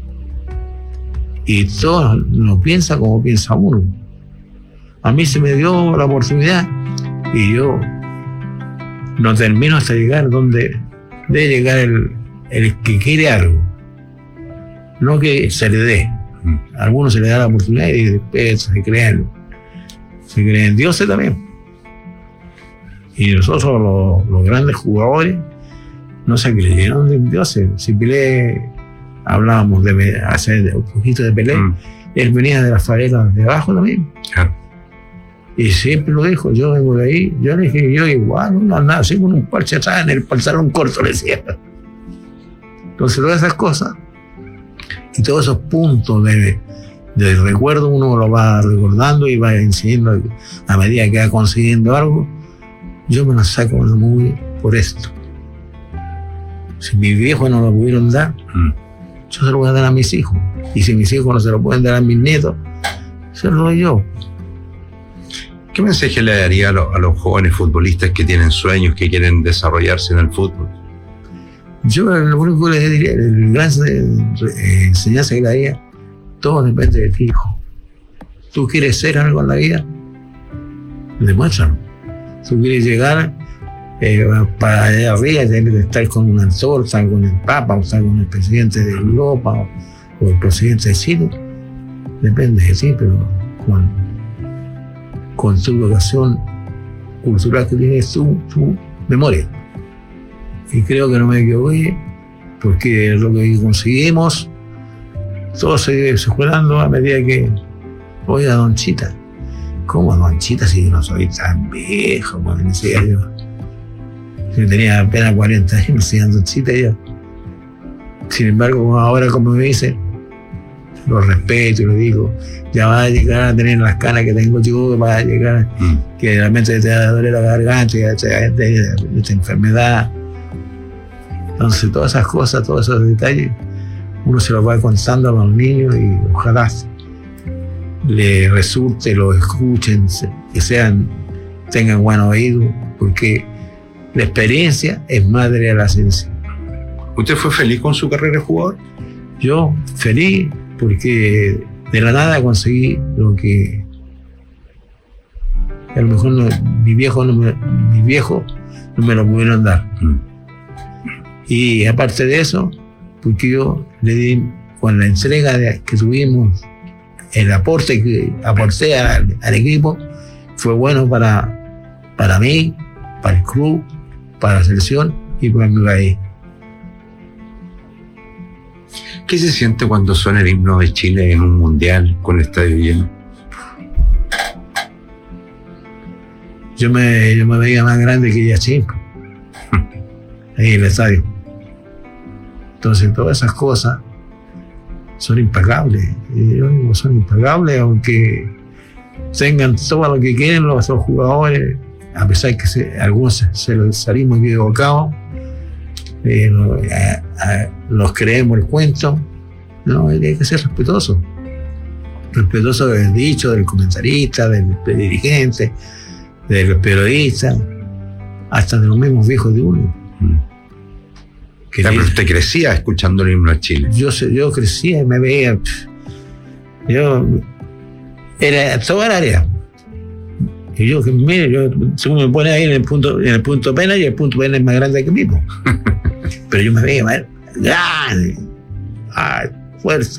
Y todos no piensan como piensa uno. A mí se me dio la oportunidad y yo no termino hasta llegar donde debe llegar el que quiere algo. No que se le dé. A algunos se le da la oportunidad y después se creen dioses también. Y nosotros, los grandes jugadores, no se creyeron de dioses. Si Pelé, hablábamos de hacer un poquito de Pelé, él venía de las favelas de abajo también. Claro. Y siempre lo dijo, yo vengo de ahí. Yo le dije, yo igual, no andaba así con un parche atrás en el pantalón corto, le decía. Entonces todas esas cosas y todos esos puntos de recuerdo uno lo va recordando y va enseñando a medida que va consiguiendo algo. Yo me lo saco muy por esto. Si mis viejos no lo pudieron dar, yo se lo voy a dar a mis hijos. Y si mis hijos no se lo pueden dar a mis nietos, se lo doy yo. ¿Qué mensaje le daría a los jóvenes futbolistas que tienen sueños, que quieren desarrollarse en el fútbol? Yo lo único que les diría, el gran enseñanza que le daría, todo depende de ti, hijo. ¿Tú quieres ser algo en la vida? Demuéstralo. ¿Tú quieres llegar para allá arriba, tienes que estar con un actor, estar con el Papa, o estar con el presidente de Europa o el presidente de Chile? Depende de ti, pero con tu educación cultural que tienes tu memoria. Y creo que no me equivoqué, porque lo que conseguimos, todo se fue dando a medida que, oiga, Don Chita, ¿cómo Don Chita si yo no soy tan viejo? Me decía yo. Yo tenía apenas 40 años, me decía Don Chita ya. Sin embargo, ahora como me dice, lo respeto y lo digo, ya va a llegar a tener las canas que tengo yo, va a llegar que realmente te va a doler la garganta, esta enfermedad. Entonces todas esas cosas, todos esos detalles, uno se los va contando a los niños y ojalá le resulte, lo escuchen, que tengan buen oído, porque la experiencia es madre de la ciencia. ¿Usted fue feliz con su carrera de jugador? Yo feliz porque de la nada conseguí lo que a lo mejor mis viejos no me lo pudieron dar. Y aparte de eso, porque yo le di, con la entrega que tuvimos, el aporte que aporté al equipo, fue bueno para mí, para el club, para la selección y para mi país. ¿Qué se siente cuando suena el himno de Chile en un mundial con el estadio lleno? Yo me veía más grande que Yachín, ahí en el estadio. Entonces todas esas cosas son impagables. Yo digo, son impagables, aunque tengan todo lo que quieren los jugadores, a pesar que algunos salimos equivocados, los creemos el cuento. No, hay que ser respetuoso del dicho, del comentarista, del dirigente, del periodista, hasta de los mismos viejos de uno. Pero usted crecía escuchando el himno de Chile. Yo crecía y me veía. Era toda el área. Y yo, mire, según me pone ahí en el punto pena, y el punto pena es más grande que el mismo. Pero yo me veía más grande, fuerte.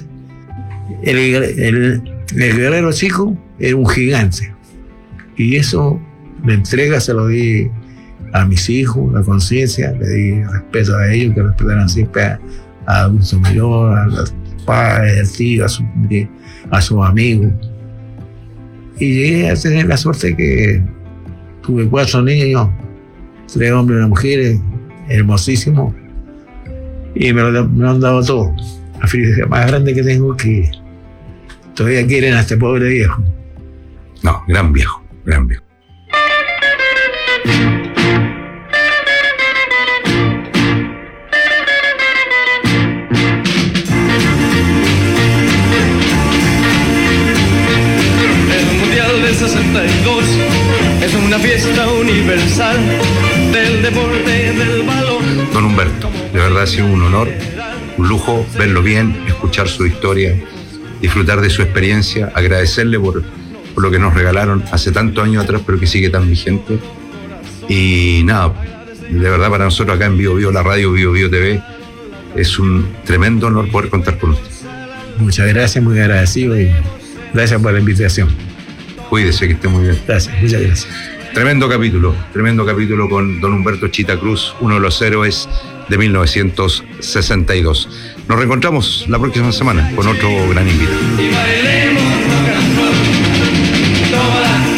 El guerrero chico era un gigante. Y eso, la entrega se lo di a mis hijos, la conciencia, le di respeto a ellos, que respetaran siempre a adultos mayores, a los padres, al tío, a sus amigos. Y llegué a tener la suerte que tuve 4 niños, 3 hombres y 1 mujer, hermosísimos, y me lo han dado todo. La felicidad más grande que tengo, que todavía quieren a este pobre viejo. No, gran viejo, gran viejo. Es una fiesta universal del deporte del balón. Don Humberto, de verdad ha sido un honor, un lujo verlo bien, escuchar su historia, disfrutar de su experiencia, agradecerle por lo que nos regalaron hace tantos años atrás, pero que sigue tan vigente. Y nada, de verdad para nosotros acá en Bio Bio, la radio Bio Bio TV, es un tremendo honor poder contar con usted. Muchas gracias, muy agradecido y gracias por la invitación. Cuídese, que esté muy bien. Gracias, muchas gracias. Tremendo capítulo con don Humberto Chita Cruz, uno de los héroes de 1962. Nos reencontramos la próxima semana con otro gran invitado. Y bailemos rock and roll toda